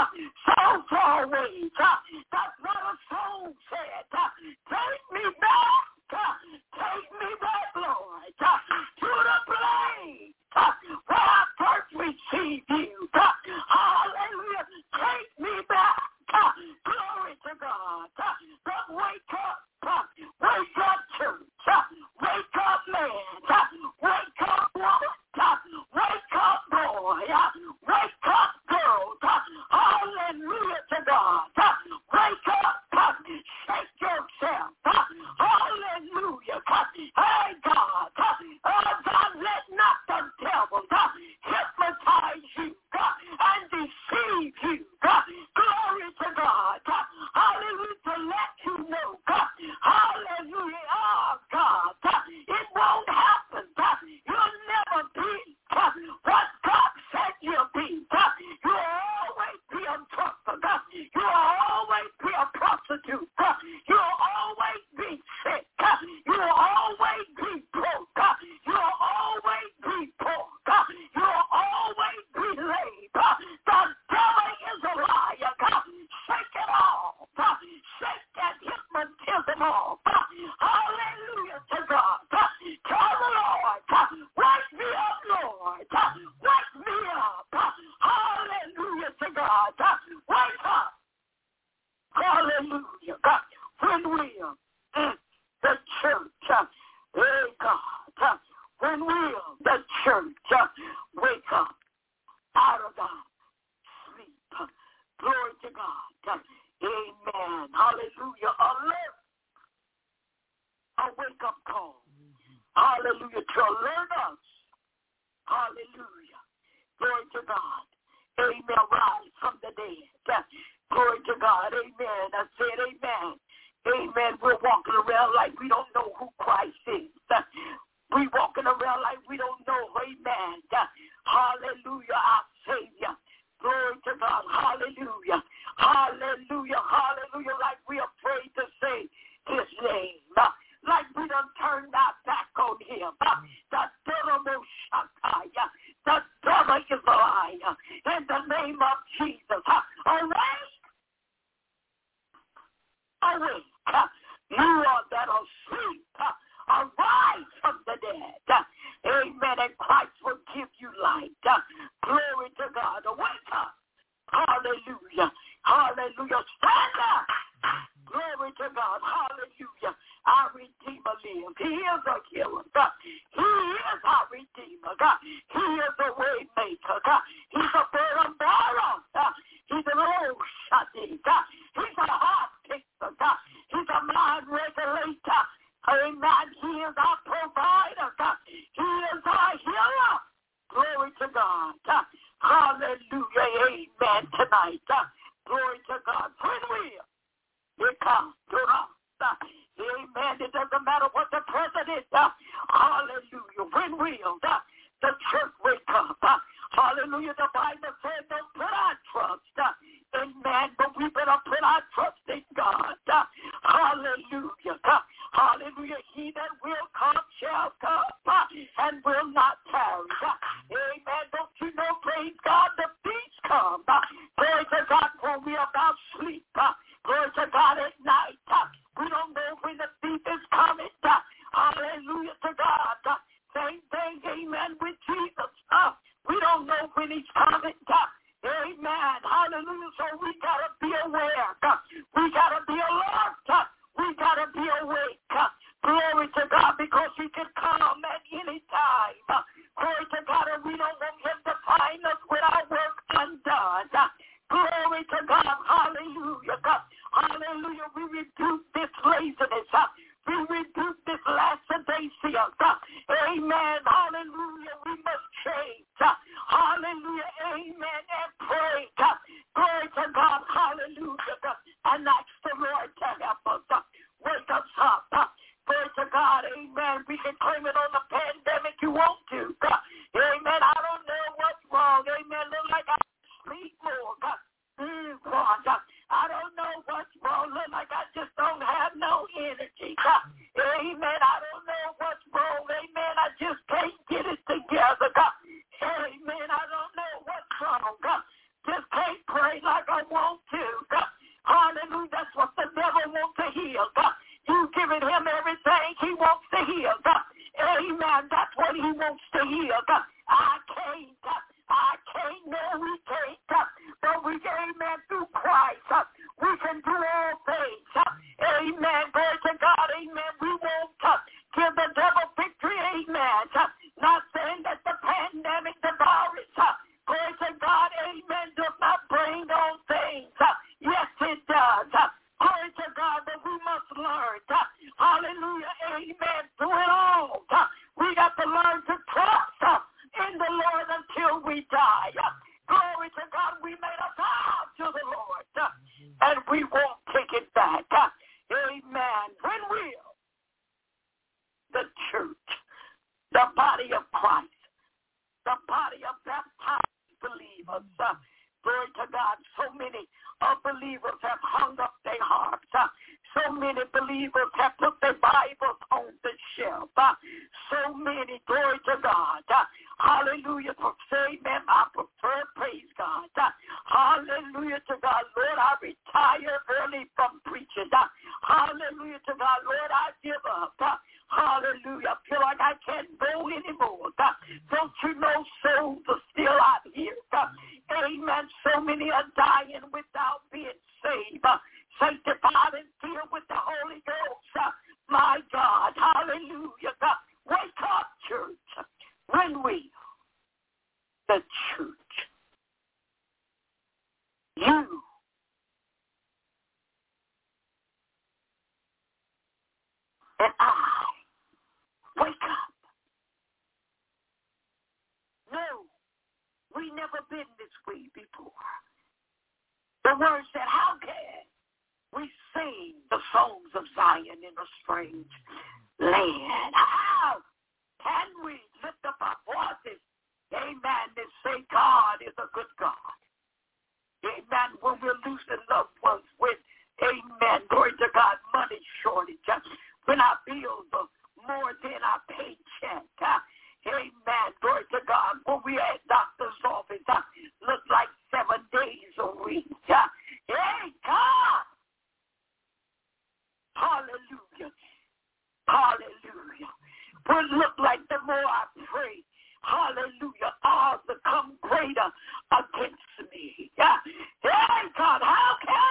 so far away. That's what a song said. Take me back, take me back, Lord, to the place where I first received you. Hallelujah. Take me back. Glory to God. But wake up. Wake up, church. Wake up, man. Wake up, woman. Wake up, boy. Wake up, girl. Hallelujah to God. Wake up. Shake yourself. Hallelujah. Hey, God. Oh, God, let not the devil hypnotize you and deceive you. Glory to God. Hallelujah. To let you know. Hallelujah. Oh, God. It won't happen. You'll never be what God said you'll be. You'll always be a drunk. You'll always be a prostitute. You'll always be sick. You'll always be broke. You'll always be poor. You'll always be lame. The devil is a liar. Shake it off. Shake that hypnotism off. Hallelujah to God. Tell the Lord, wake me up, Lord. Wake me up. Hallelujah to God. Wake up. Hallelujah. When we are in the church, hey God, when we are the church, wake up out of the sleep. Glory to God. Amen. Hallelujah. Alert. A wake-up call. Hallelujah. To alert us. Hallelujah. Glory to God. Amen. Rise from the dead. Glory to God. Amen. I said amen. Amen. We're walking around like we don't know who Christ is. We're walking around like we don't know. Amen. Hallelujah. Our Savior. Glory to God. Hallelujah. Hallelujah. Hallelujah. Like we're afraid to say his name. Like we done turned our back on him. The devil Shataya. The devil is a liar. In the name of Jesus. Awake. Awake. You are that asleep. Arise from the dead. Amen. And Christ will give you light. Glory to God. Wake up. Hallelujah. Hallelujah. Stand up. Glory to God. Hallelujah. Our Redeemer lives. He is a healer. He is our Redeemer. He is a way maker. He's a burden bearer. He's an old shutty. He's a heart fixer. He's a mind regulator. Amen. He is our provider. He is our healer. Glory to God. Hallelujah. Amen. Tonight. Glory to God. When we it comes to us. Amen. It doesn't matter what the president does. Hallelujah. When will the church wake up? Hallelujah. The Bible says don't put our trust in man, but we better put our trust in God. Uh, hallelujah. Uh, hallelujah. He that will come shall come uh, and will not tarry. Uh, amen. Don't you know, praise God, the peace come. Uh, glory to God, when we are about sleep. Uh, glory to God at night. Uh, we don't know when the thief is coming. Uh, hallelujah to God. Uh, same thing, amen, with Jesus. Uh, we don't know when he's coming. Uh, amen. Hallelujah. So we got to be aware. Uh, we got to be alert. Uh, we got to be awake. Uh, glory to God, because he can come at any time. Uh, glory to God, and we don't want him to find us with our work undone. Uh, glory to God. Hallelujah. God. Hallelujah. We rebuke this laziness. Uh, we rebuke this lackadaisia. Uh, amen. Hallelujah. We must change. Uh, hallelujah. Amen. And pray. Uh, glory to God. Hallelujah. Uh, and ask the Lord to help us. Uh, wake us up. Uh, glory to God. Amen. We can claim it on the pandemic you want to. Uh, amen. I don't know what's wrong. Amen. Look like I sleep more. Uh, mm, God. Uh, I don't know what's wrong. Look like I just don't have no energy. Uh, amen. I don't know what's wrong. Amen. I just can't get it together. Uh, amen. I don't know what's wrong. Uh, just can't pray like I want to. Uh, hallelujah. That's what the devil wants to heal. Uh, you giving him everything he wants to heal. Uh, amen. That's what he wants to heal. Uh, I can't. Uh, I can't. No, we can't. Uh, but we, amen, through Christ, uh, we can do all things. Uh, amen. Glory to God. Amen. We won't uh, give the devil victory. Amen. Uh, not saying that the pandemic, the virus, uh, glory to God, amen, does not bring on things. Uh, yes, it does. Uh, glory to God, but we must learn. Uh, hallelujah. Amen. Through it all. Uh, we got to learn to trust uh, in the Lord until we die. Uh, glory to God, we made a vow to the Lord, uh, and we won't take it back. Uh, amen. When will the church, the body of Christ, the body of baptized believers, uh, glory to God, so many unbelievers have hung up their harps. Uh, so many believers have put their Bibles on the shelf. Uh, so many, glory to God. Uh, hallelujah. Say, amen. I prefer, praise God. Uh, hallelujah to God. Lord, I retire early from preaching. Uh, hallelujah to God. Lord, I give up. Uh, hallelujah. I feel like I can't go anymore. Uh, don't you know souls are still out here? Uh, amen. So many are dying without being saved. Uh, sanctified and filled with the Holy Ghost. Uh, my God. Hallelujah. God. Wake up, church. When we, the church, you, and I, wake up. No, we never been this way before. The word said, how can we sing the songs of Zion in a strange land? How can we lift up our voices, amen, and say God is a good God? Amen. When we're losing loved ones with, amen, glory to God, money shortage, uh, when our bills are more than our paycheck, uh, amen, glory to God, when we're at doctor's office, uh, look like seven days a week. Uh, hey, God! Hallelujah. Hallelujah. Would look like the more I pray, hallelujah, odds become greater against me. Yeah. Hey, God, how can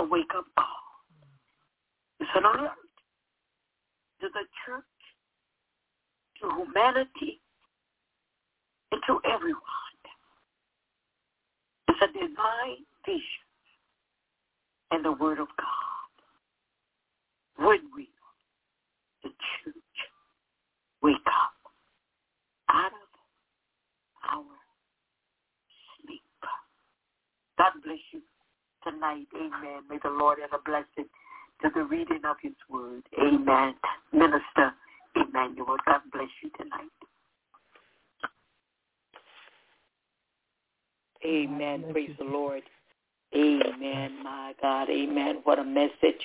wake-up call. It's an alert to the church, to humanity, and to everyone. It's a divine vision and the Word of God. When will the church wake up out of our sleep? God bless you tonight. Amen. May the Lord add a blessing to the reading of His Word. Amen. Minister Emmanuel, God bless you tonight. Amen. Praise the Lord. Amen, my God. Amen. What a message.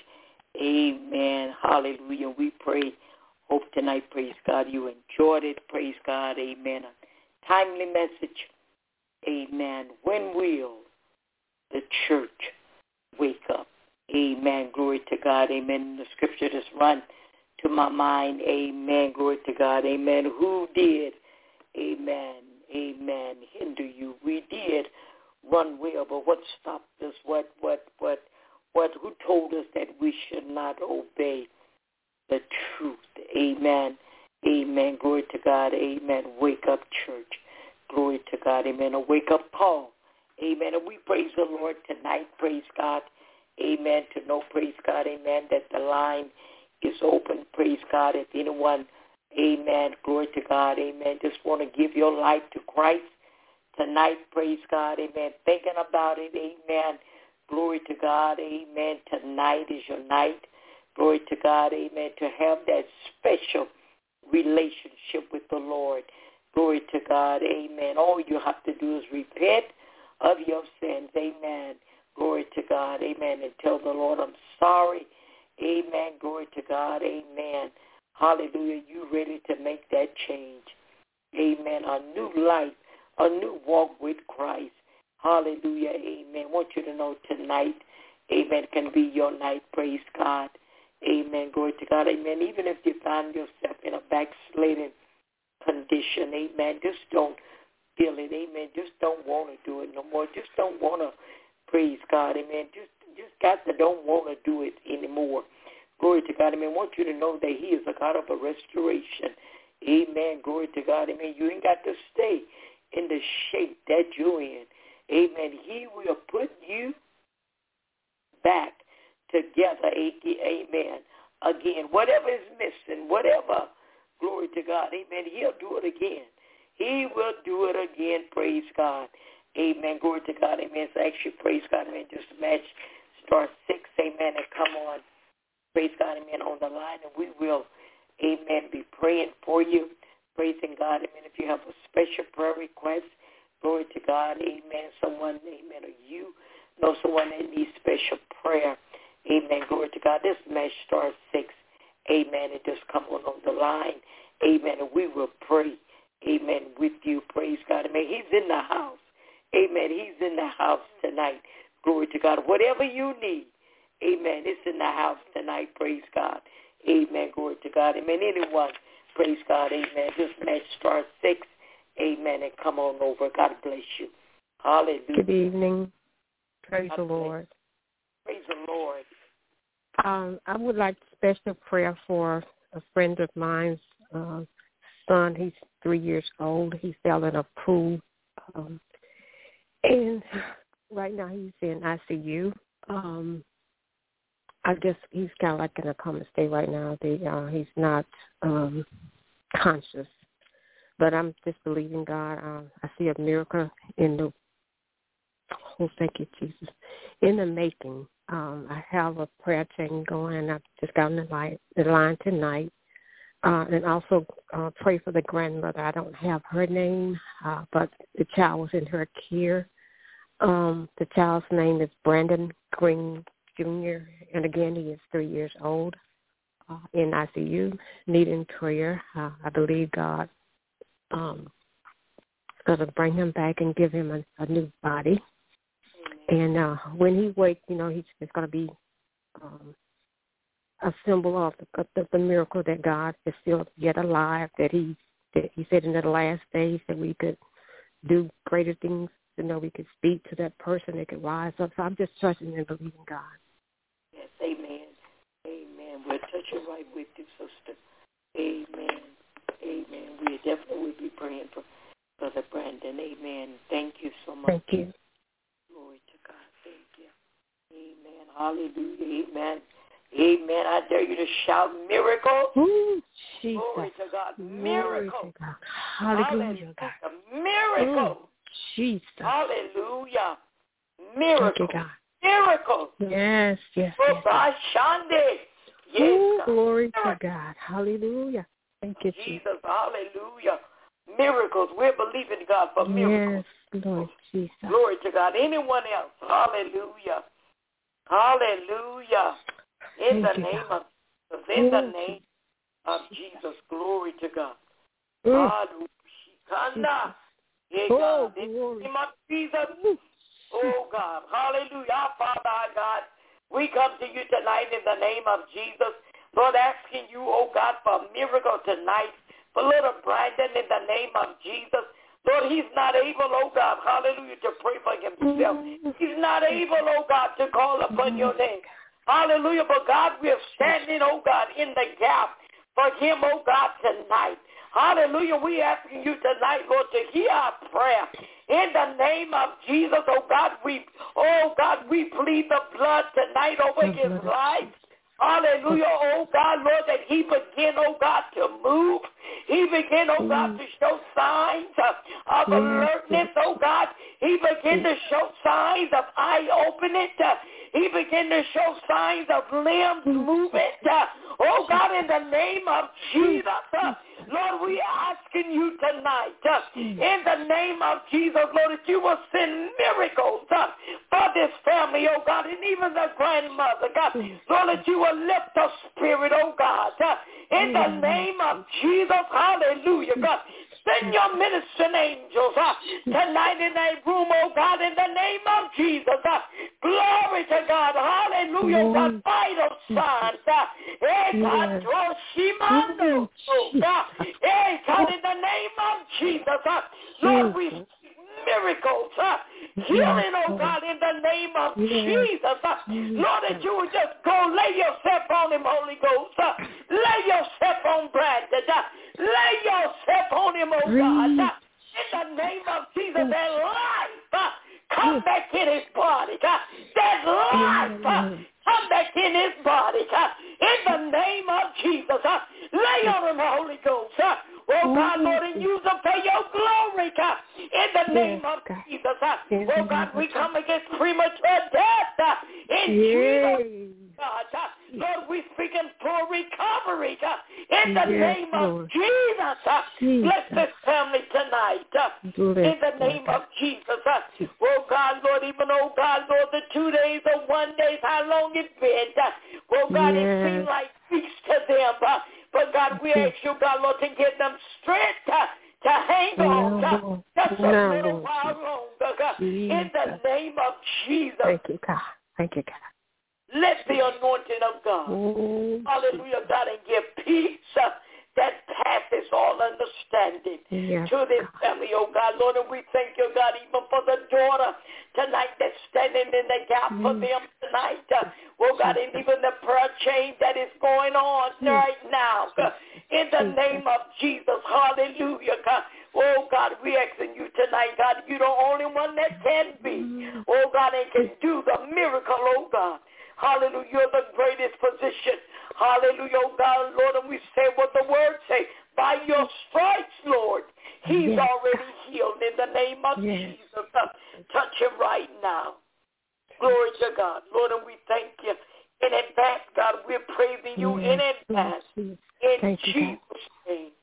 Amen. Hallelujah. We pray. Hope tonight, praise God, you enjoyed it. Praise God. Amen. A timely message. Amen. When will the church wake up? Amen. Glory to God. Amen. The scripture just run to my mind. Amen. Glory to God. Amen. Who did? Amen. Amen. Hinder you. We did run well, but what stopped us? What, what, what, what, who told us that we should not obey the truth? Amen. Amen. Glory to God. Amen. Wake up, church. Glory to God. Amen. A wake up call. Amen. And we praise the Lord tonight. Praise God. Amen. To know, praise God. Amen. That the line is open. Praise God. If anyone, amen. Glory to God. Amen. Just want to give your life to Christ tonight. Praise God. Amen. Thinking about it. Amen. Glory to God. Amen. Tonight is your night. Glory to God. Amen. To have that special relationship with the Lord. Glory to God. Amen. All you have to do is repent of your sins. Amen. Glory to God. Amen. And tell the Lord, I'm sorry. Amen. Glory to God. Amen. Hallelujah. You ready to make that change. Amen. A new life, a new walk with Christ. Hallelujah. Amen. I want you to know tonight, amen, can be your night. Praise God. Amen. Glory to God. Amen. Even if you find yourself in a backsliding condition, amen, just don't feel it. Amen. Just don't want to do it no more. Just don't want to, praise God. Amen. Just just got to don't want to do it anymore. Glory to God. Amen. I want you to know that He is a God of a restoration. Amen. Glory to God. Amen. You ain't got to stay in the shape that you're in. Amen. He will put you back together. Amen. Again, whatever is missing, whatever, glory to God. Amen. He'll do it again. He will do it again. Praise God. Amen. Glory to God. Amen. So actually, praise God. Amen. Just match star six. Amen. And come on. Praise God. Amen. On the line. And we will, amen, be praying for you. Praising God. Amen. If you have a special prayer request, glory to God. Amen. Someone, amen, or you know someone that needs special prayer. Amen. Glory to God. This match star six. Amen. And just come on on the line. Amen. And we will pray. Amen. With you. Praise God. Amen. He's in the house. Amen. He's in the house tonight. Glory to God. Whatever you need. Amen. It's in the house tonight. Praise God. Amen. Glory to God. Amen. Anyone. Praise God. Amen. Just match star six. Amen. And come on over. God bless you. Hallelujah. Good evening. Praise God the Lord. Praise the Lord. Um, I would like special prayer for a friend of mine's uh, son. He's three years old. He fell in a pool. Um, and right now he's in I C U. Um, I guess he's kind of like in a coma state right now. They, uh, he's not um, conscious. But I'm just believing God. Uh, I see a miracle in the, oh, thank you, Jesus, in the making. Um, I have a prayer chain going. I've just gotten the line, the line tonight. Uh, and also uh, pray for the grandmother. I don't have her name, uh, but the child was in her care. Um, the child's name is Brandon Green Junior, and again, he is three years old, uh, in I C U, needing prayer. Uh, I believe God um, is going to bring him back and give him a, a new body. And uh, when he wakes, you know, he's it's going to be um, a symbol of the, of the miracle that God is still yet alive, that he, that he said in the last days that we could do greater things, you know, we could speak to that person, they could rise up. So I'm just trusting and believing God and we'll touch it right with you, sister. Amen. Amen. We definitely will be praying for Brother Brandon. Amen. Thank you so much. Thank you. Glory to God. Thank you. Amen. Hallelujah. Amen. Amen. I dare you to shout miracles. Ooh, Jesus. Glory to God. Miracles. Miracles. Hallelujah, God. Miracles. Ooh, Jesus. Hallelujah. Miracles. Thank you, God. Miracles. Yes, yes, Oh, yes. God, Shande. Yes, Ooh, God. glory Miracles. to God. Hallelujah. Thank you, Jesus. Jesus. Hallelujah. Miracles. We're believing God for miracles. Yes, Lord Jesus. Glory to God. Anyone else? Hallelujah. Hallelujah. In Thank the you, name God. of Jesus. In the Ooh, name of Jesus. Glory to God. Mm. Hallelujah. Hey, Oh, God. In the glory. name of Jesus. Oh, God. Hallelujah. Our Father, our God, we come to you tonight in the name of Jesus. Lord, asking you, oh, God, for a miracle tonight for little Brandon in the name of Jesus. Lord, he's not able, oh, God, hallelujah, to pray for himself. He's not able, oh, God, to call upon your name. Hallelujah. But, God, we are standing, oh, God, in the gap for him, oh, God, tonight. Hallelujah. We asking you tonight, Lord, to hear our prayer. In the name of Jesus, oh God, we, oh God, we plead the blood tonight over his life. Hallelujah, oh God, Lord, that he begin, oh God, to move. He begin, oh God, to show signs of, of alertness, oh God. He begin to show signs of eye opening. He begin to show signs of limbs moving. Oh God, in the name of Jesus, Lord, we are asking you tonight, in the name of Jesus, Lord, that you will send miracles for this family, oh God, and even the grandmother, God. Lord, that you will lift the spirit, oh God, in the name of Jesus, hallelujah, God. Send your ministering angels uh, tonight in that room, oh God, in the name of Jesus. Uh, glory to God. Hallelujah. Oh God, vital signs. Uh, eh, God, oh, Shimano. Oh, God. Eh, God, in the name of Jesus. Uh, Lord, we speak miracles. Uh, healing, oh God, in the name of Jesus. Uh, Lord, that you would just go lay yourself on him, Holy Ghost. Uh, lay yourself on Brandon. Uh, lay yourself on him, oh God. Uh, in the name of Jesus, that life uh, come back in his body. Uh, that life uh, come back in his body. Uh, in the name of Jesus. Uh, lay on him, Holy Ghost. Uh, Oh, God, Lord, and use them for your glory, God. In the name of Jesus. Uh, oh, God, we come against premature death. Uh, in Jesus' God. Uh, Lord, we speak in full recovery. Uh, in the name of Jesus. Uh, bless this family tonight. Uh, in the name of Jesus. Uh, oh, God, Lord, even, oh, God, Lord, the two days or one days, how long it's been. Uh, oh, God, it seems like weeks to them. Uh, But, God, we ask you, God, Lord, to give them strength uh, to hang on uh, just a little while longer. God, in the name of Jesus. Thank you, God. Thank you, God. Let the anointing of God, oh, hallelujah, God, and give peace uh, that passes all understanding yes, to this God. Family, oh, God. Lord, and we thank you, God, even for the daughter tonight that's standing in the gap mm. for them tonight. Uh, oh, God, and even the prayer chain that is going on mm. right now. Uh, in the name of Jesus, hallelujah, God. Oh, God, we asking you tonight, God, you're the only one that can be. Mm. Oh, God, and can do the miracle, oh, God. Hallelujah, you're the greatest physician. Hallelujah, oh God, Lord, and we say what the word say. By your stripes, Lord, he's yes. already healed in the name of yes. Jesus. Uh, touch him right now. Glory to God. Lord, and we thank you in advance, God. We're praising you yes. in advance. Yes. In thank Jesus' you, name.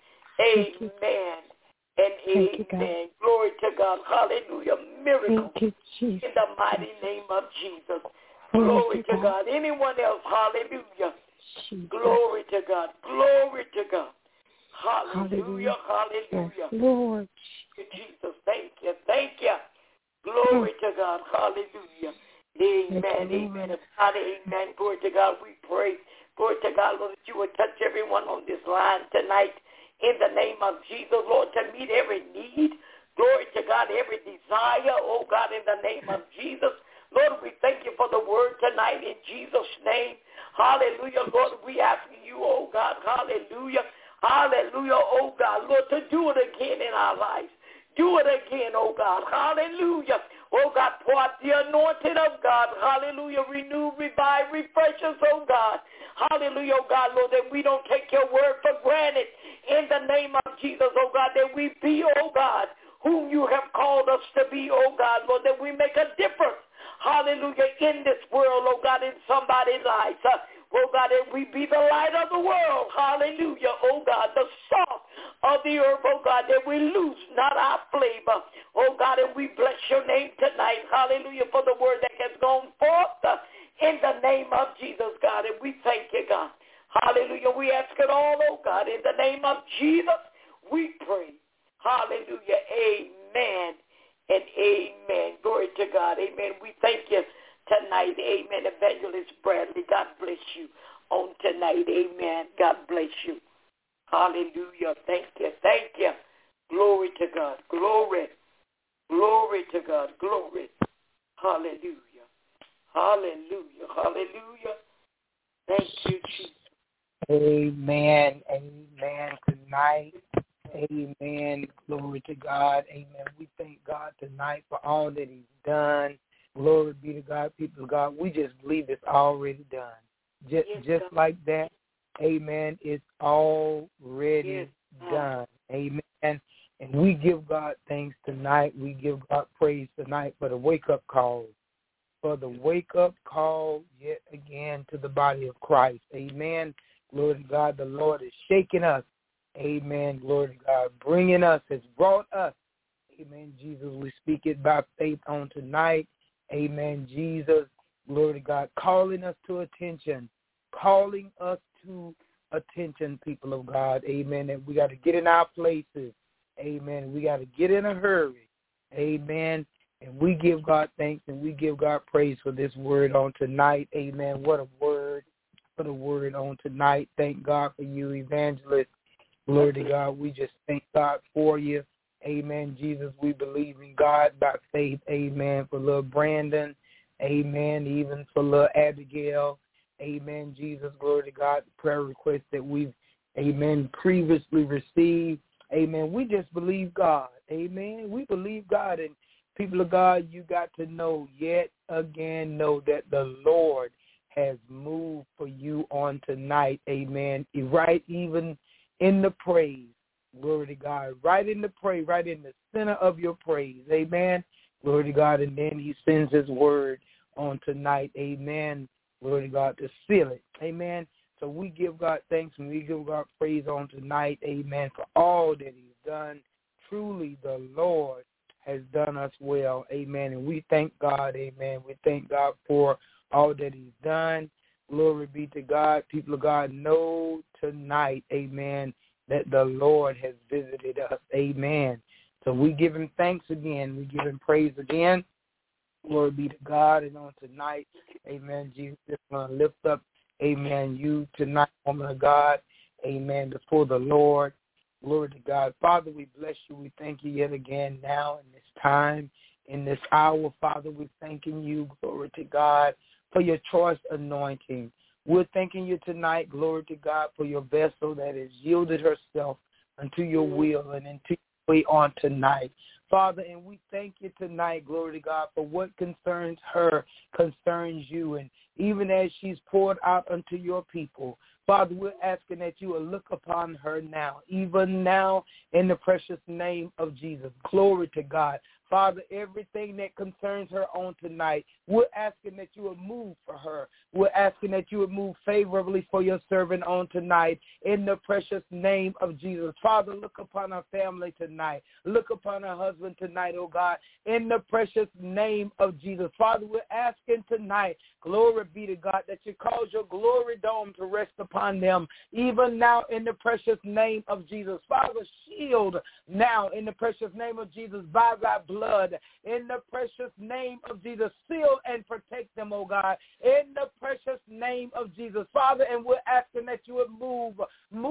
Amen. And amen. You, glory to God. Hallelujah. Miracle you, in the mighty name of Jesus. Glory to God. Anyone else? Hallelujah. Jesus. Glory to God. Glory to God. Hallelujah. Hallelujah. Yes, Lord. Jesus. Thank you. Thank you. Glory to God. Hallelujah. Amen. Amen. God, amen. Glory to God. We pray. Glory to God, Lord, that you would touch everyone on this line tonight in the name of Jesus, Lord, to meet every need. Glory to God, every desire. Oh, God, in the name of Jesus. Lord, we thank you for the word tonight in Jesus' name. Hallelujah, Lord, we asking you, oh God, hallelujah, hallelujah, oh God, Lord, to do it again in our lives. Do it again, oh God, hallelujah. Oh God, pour out the anointing of God, hallelujah, renew, revive, refresh us, oh God. Hallelujah, oh God, Lord, that we don't take your word for granted in the name of Jesus, oh God, that we be, oh God, whom you have called us to be, oh God, Lord, that we make a difference, hallelujah, in this world, oh God, in somebody's life. Uh, oh God, that we be the light of the world, hallelujah, oh God, the salt of the earth, oh God, that we lose not our flavor, oh God, and we bless your name tonight, hallelujah, for the word that has gone forth uh, in the name of Jesus, God, and we thank you, God. Hallelujah, we ask it all, oh God, in the name of Jesus, we pray. Hallelujah, amen and amen. Glory to God, amen. We thank you tonight, amen. Evangelist Bradley, God bless you on tonight, amen. God bless you. Hallelujah, thank you, thank you. Glory to God, glory, glory to God, glory. Hallelujah, hallelujah, hallelujah. Thank you, Jesus. Amen, amen tonight. Amen. Glory to God. Amen. We thank God tonight for all that he's done. Glory be to God, people of God. We just believe it's already done. Just, yes, just like that. Amen. It's already yes. done. Amen. And we give God thanks tonight. We give God praise tonight for the wake-up call. For the wake-up call yet again to the body of Christ. Amen. Glory to God. The Lord is shaking us. Amen. Glory to God. Bringing us, has brought us. Amen. Jesus, we speak it by faith on tonight. Amen. Jesus, glory to God, calling us to attention. Calling us to attention, people of God. Amen. And we got to get in our places. Amen. We got to get in a hurry. Amen. And we give God thanks and we give God praise for this word on tonight. Amen. What a word. What a word on tonight. Thank God for you, evangelist. Glory to God. We just thank God for you. Amen. Jesus, we believe in God by faith. Amen. For little Brandon. Amen. Even for little Abigail. Amen. Jesus, glory to God. The prayer request that we've, amen, previously received. Amen. We just believe God. Amen. We believe God. And people of God, you got to know, yet again, know that the Lord has moved for you on tonight. Amen. Right even in the praise. Glory to God. Right in the praise, right in the center of your praise. Amen. Glory to God. And then he sends his word on tonight. Amen. Glory to God to seal it. Amen. So we give God thanks and we give God praise on tonight. Amen. For all that he's done. Truly the Lord has done us well. Amen. And we thank God. Amen. We thank God for all that he's done. Glory be to God. People of God, know tonight, amen, that the Lord has visited us. Amen. So we give him thanks again. We give him praise again. Glory be to God. And on tonight, amen, Jesus, just going to lift up, amen, you tonight, woman of God, amen, before the Lord. Glory to God. Father, we bless you. We thank you yet again now in this time, in this hour. Father, we're thanking you, glory to God, for your choice anointing. We're thanking you tonight, glory to God, for your vessel that has yielded herself unto your will and into your way on tonight. Father, and we thank you tonight, glory to God, for what concerns her concerns you. And even as she's poured out unto your people, Father, we're asking that you will look upon her now, even now in the precious name of Jesus. Glory to God. Father, everything that concerns her on tonight, we're asking that you would move for her. We're asking that you would move favorably for your servant on tonight in the precious name of Jesus. Father, look upon her family tonight. Look upon her husband tonight, oh God, in the precious name of Jesus. Father, we're asking tonight, glory be to God, that you cause your glory dome to rest upon them, even now in the precious name of Jesus. Father, shield now in the precious name of Jesus by thy blood. Blood, in the precious name of Jesus. Seal and protect them, oh God, in the precious name of Jesus. Father, and we're asking that you would move, move in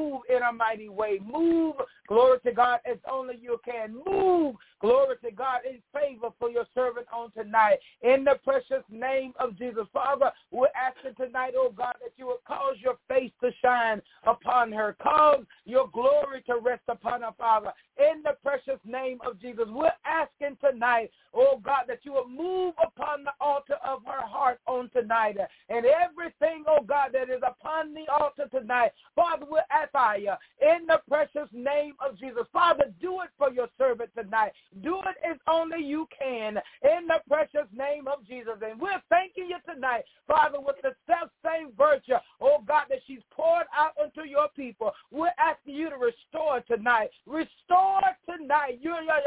a mighty way. Move, glory to God, as only you can. Move, glory to God, in favor for your servant on tonight. In the precious name of Jesus. Father, we're asking tonight, oh God, that you will cause your face to shine upon her. Cause your glory to rest upon her, Father. In the precious name of Jesus, we're asking tonight, oh God, that you will move upon the altar of her heart on tonight. And everything, oh God, that is upon the altar tonight, Father, we're asking you in the precious name of Jesus. Father, do it for your servant tonight. Do it as only you can in the precious name of Jesus. And we're thanking you tonight, Father, with the self-same virtue, oh God, that she's poured out unto your people. We're asking you to restore tonight. Restore tonight.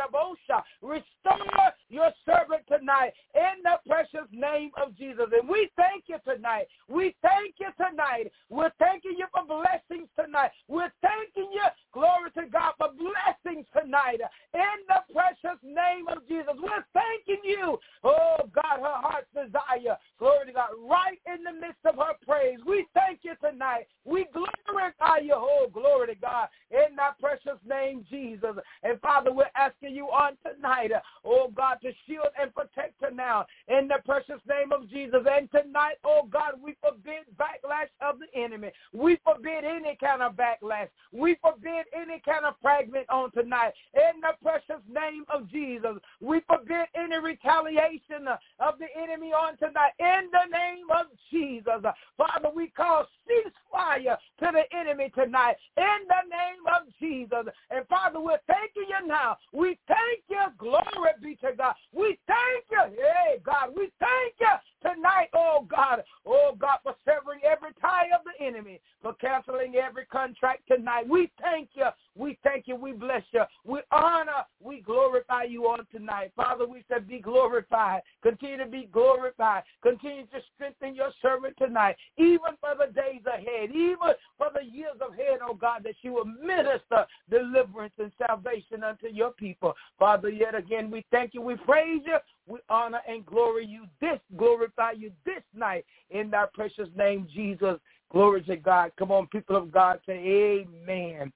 Restore your servant tonight in the precious name of Jesus. And we thank you tonight. We thank you tonight. We're thanking you for blessings tonight. We're thanking you, glory to God, for blessings tonight in the precious name of Jesus. We're thanking you, oh God, her heart's desire, glory to God, right in the midst of her praise. We thank you tonight. We glorify you, oh glory to God, in that precious name, Jesus. And Father, we're asking you on tonight, oh God, to shield and protect her now in the precious name of Jesus. And tonight, oh God, we forbid backlash of the enemy. We forbid any kind of backlash. We forbid any kind of fragment on tonight in the precious name of Jesus. We forbid any retaliation of the enemy on tonight in the name of Jesus. Father, we call ceasefire to the enemy tonight in the name of Jesus. And Father, we're thanking you now. We thank you. Glory be to God. We thank you. Hey, God, we thank you tonight, oh God. Oh God, for severing every tie of the enemy, for canceling every contract tonight. We thank you. We thank you. We bless you. We honor. We glorify you on tonight. Father, we said be glorified. Continue to be glorified. Continue to strengthen your servant tonight, even for the days ahead, even for the years ahead, oh God, that you will minister deliverance and salvation unto your people. Father, yet again, we thank you. We praise you. We honor and glory you this, glorify you this night in thy precious name, Jesus. Glory to God. Come on, people of God, say amen.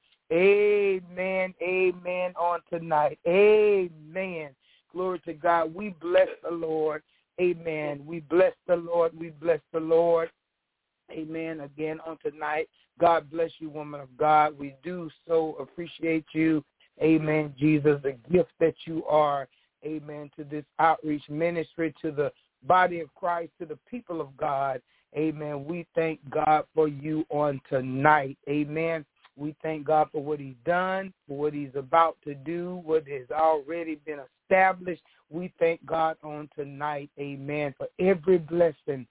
Amen. Amen on tonight. Amen. Glory to God. We bless the Lord. Amen. We bless the Lord. We bless the Lord. Amen. Again on tonight. God bless you, woman of God. We do so appreciate you. Amen, Jesus, the gift that you are. Amen. To this outreach ministry, to the body of Christ, to the people of God. Amen. We thank God for you on tonight. Amen. We thank God for what he's done, for what he's about to do, what has already been established. We thank God on tonight. Amen. For every blessing,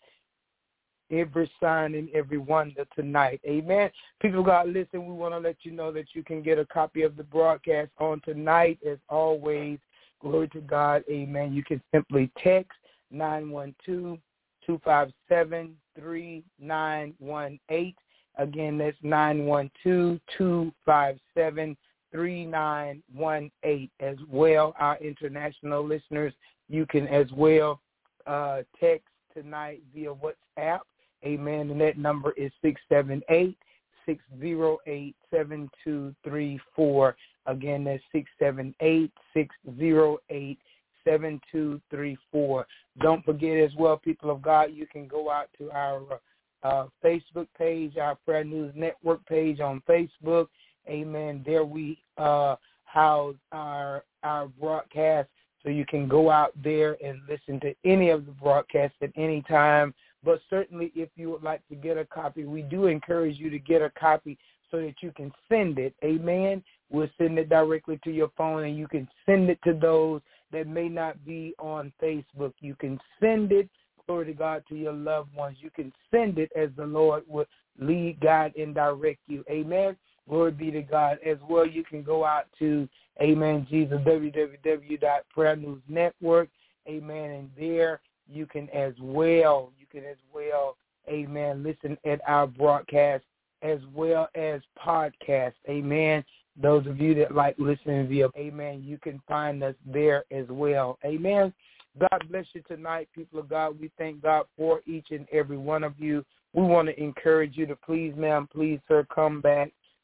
every sign, and every wonder tonight. Amen. People of God, listen, we want to let you know that you can get a copy of the broadcast on tonight. As always, glory to God. Amen. You can simply text nine one two, two five seven, three nine one eight. Again, that's nine one two, two five seven, three nine one eight. As well, our international listeners, you can as well uh, text tonight via WhatsApp. Amen. And that number is six seven eight, six zero eight, seven two three four. Again, that's six seven eight, six zero eight, seven two three four. Don't forget as well, people of God, you can go out to our uh, Facebook page, our Prayer News Network page on Facebook. Amen. There we uh, house our our broadcast, so you can go out there and listen to any of the broadcasts at any time. But certainly if you would like to get a copy, we do encourage you to get a copy so that you can send it. Amen. We'll send it directly to your phone, and you can send it to those that may not be on Facebook. You can send it, glory to God, to your loved ones. You can send it as the Lord would lead, guide, and direct you. Amen. Glory be to God. As well, you can go out to, amen, Jesus, w w w dot prayer news network. Amen. And there you can as well, you can as well, amen, listen at our broadcast as well as podcast. Amen. Those of you that like listening via, amen, you can find us there as well. Amen. God bless you tonight, people of God. We thank God for each and every one of you. We want to encourage you to please, ma'am, please, sir, come back.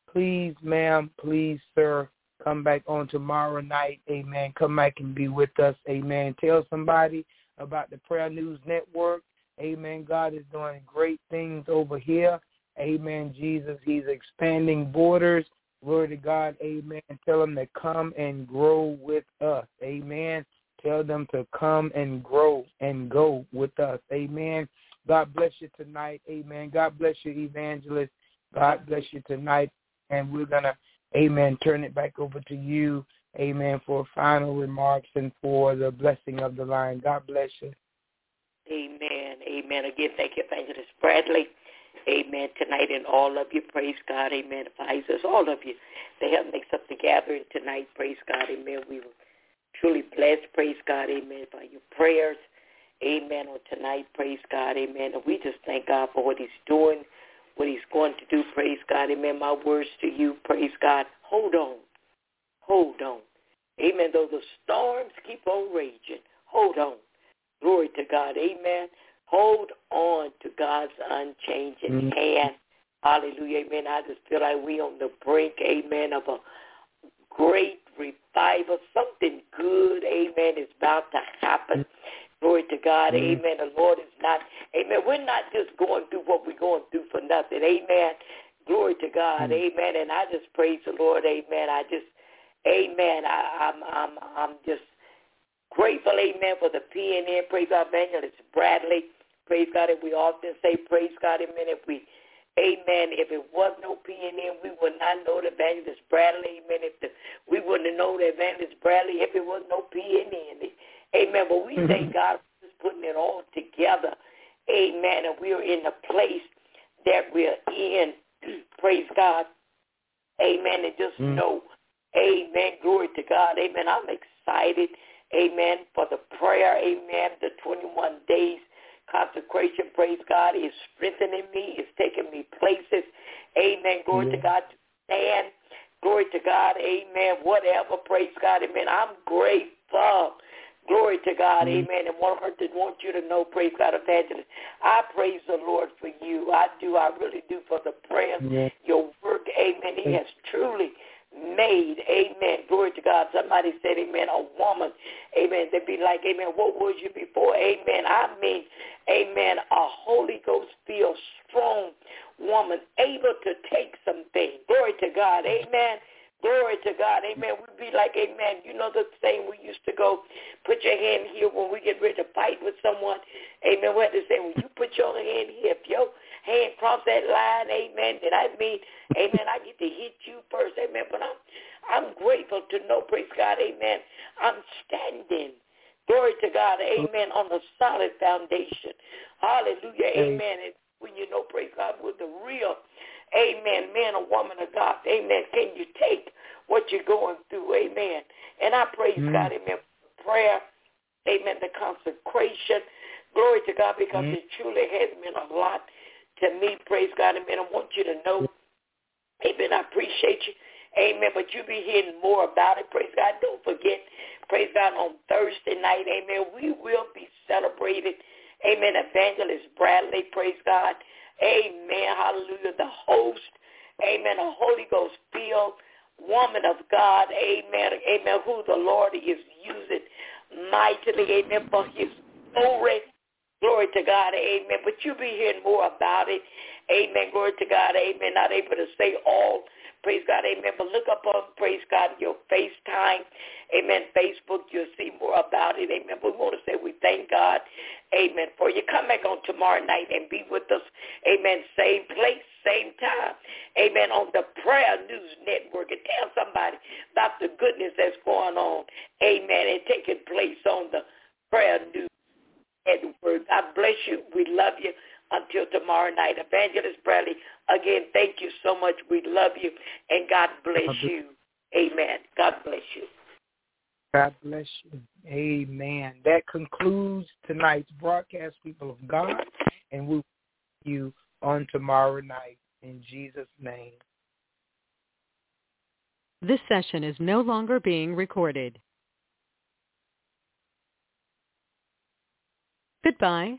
please, ma'am, please, sir, come back on tomorrow night. Amen. Come back and be with us. Amen. Tell somebody about the Prayer News Network. Amen. God is doing great things over here. Amen. Jesus, he's expanding borders. Glory to God. Amen. Tell them to come and grow with us. Amen. Tell them to come and grow and go with us. Amen. God bless you tonight. Amen. God bless you, evangelist. God bless you tonight. And we're going to, amen, turn it back over to you, amen, for final remarks and for the blessing of the line. God bless you. Amen. Amen. Again, thank you, Evangelist Bradley. Amen. Tonight and all of you, praise God. Amen. Advisors, all of you. They help make up the gathering tonight. Praise God. Amen. We were truly blessed. Praise God. Amen. By your prayers. Amen. On tonight. Praise God. Amen. And we just thank God for what he's doing, what he's going to do. Praise God. Amen. My words to you. Praise God. Hold on. Hold on. Amen. Though the storms keep on raging, hold on. Glory to God. Amen. Hold on to God's unchanging mm-hmm. hand. Hallelujah. Amen. I just feel like we on the brink, amen, of a great revival. Something good, amen, is about to happen. Glory to God. Mm-hmm. Amen. The Lord is not, amen. We're not just going through what we're going through for nothing. Amen. Glory to God. Mm-hmm. Amen. And I just praise the Lord. Amen. I just, amen. I, I'm, I'm, I'm just grateful, amen, for the P N N. Praise God, Evangelist Bradley. Praise God. And we often say, praise God, amen. If we, amen, if it was no P N N, we would not know the Evangelist Bradley. Amen. If the, we wouldn't know the Evangelist Bradley if it was no P N N. Amen. But we mm-hmm. thank God for just putting it all together. Amen. And we're in the place that we're in. Praise God. Amen. And just mm-hmm. know, amen, glory to God. Amen. I'm excited. Amen. For the prayer, amen, the twenty-one days consecration, praise God, is strengthening me, is taking me places. Amen. Glory yeah. to God to stand. Glory to God. Amen. Whatever, praise God. Amen. I'm grateful. Glory to God. Mm-hmm. Amen. And want, to want you to know, praise God, Evangelist, I praise the Lord for you. I do. I really do for the prayers, yeah. your work. Amen. He has truly made, amen, glory to God. Somebody said, amen, a woman, amen, they'd be like, amen, what was you before? Amen. I mean, amen, a Holy Ghost-filled, strong woman, able to take some things. Glory to God. Amen. Glory to God. Amen. We'd be like, amen, you know the saying we used to go, put your hand here when we get ready to fight with someone. Amen. We had to say, when you put your hand here, if your hand cross that line, amen, then I mean, amen, I get to hit you first. Amen. But I'm, I'm grateful to know, praise God, amen, I'm standing. Glory to God, amen, on a solid foundation. Hallelujah, amen. And when you know, praise God, with the real, amen, man or woman of God, amen, can you take what you're going through, amen. And I praise mm. God, amen, for prayer, amen, the consecration. Glory to God, because mm. it truly has meant a lot to me, praise God, amen. I want you to know, amen, I appreciate you, amen, but you'll be hearing more about it, praise God. Don't forget, praise God, on Thursday night, amen, we will be celebrating, amen, Evangelist Bradley, praise God, amen, hallelujah, the host, amen, a Holy Ghost-filled woman of God, amen, amen, who the Lord is using mightily, amen, for his glory. Glory to God, amen. But you'll be hearing more about it. Amen. Glory to God, amen. Not able to say all, praise God, amen. But look up on, praise God, your FaceTime, amen, Facebook. You'll see more about it, amen. But we want to say we thank God, amen, for you. Come back on tomorrow night and be with us, amen. Same place, same time, amen, on the Prayer News Network. And tell somebody about the goodness that's going on, amen, and taking place on the Prayer News Network. God bless you. We love you. Until tomorrow night. Evangelist Bradley, again, thank you so much. We love you, and God bless you. Amen. God bless you. God bless you. Amen. That concludes tonight's broadcast, people of God, and we'll see you on tomorrow night in Jesus' name. This session is no longer being recorded. Goodbye.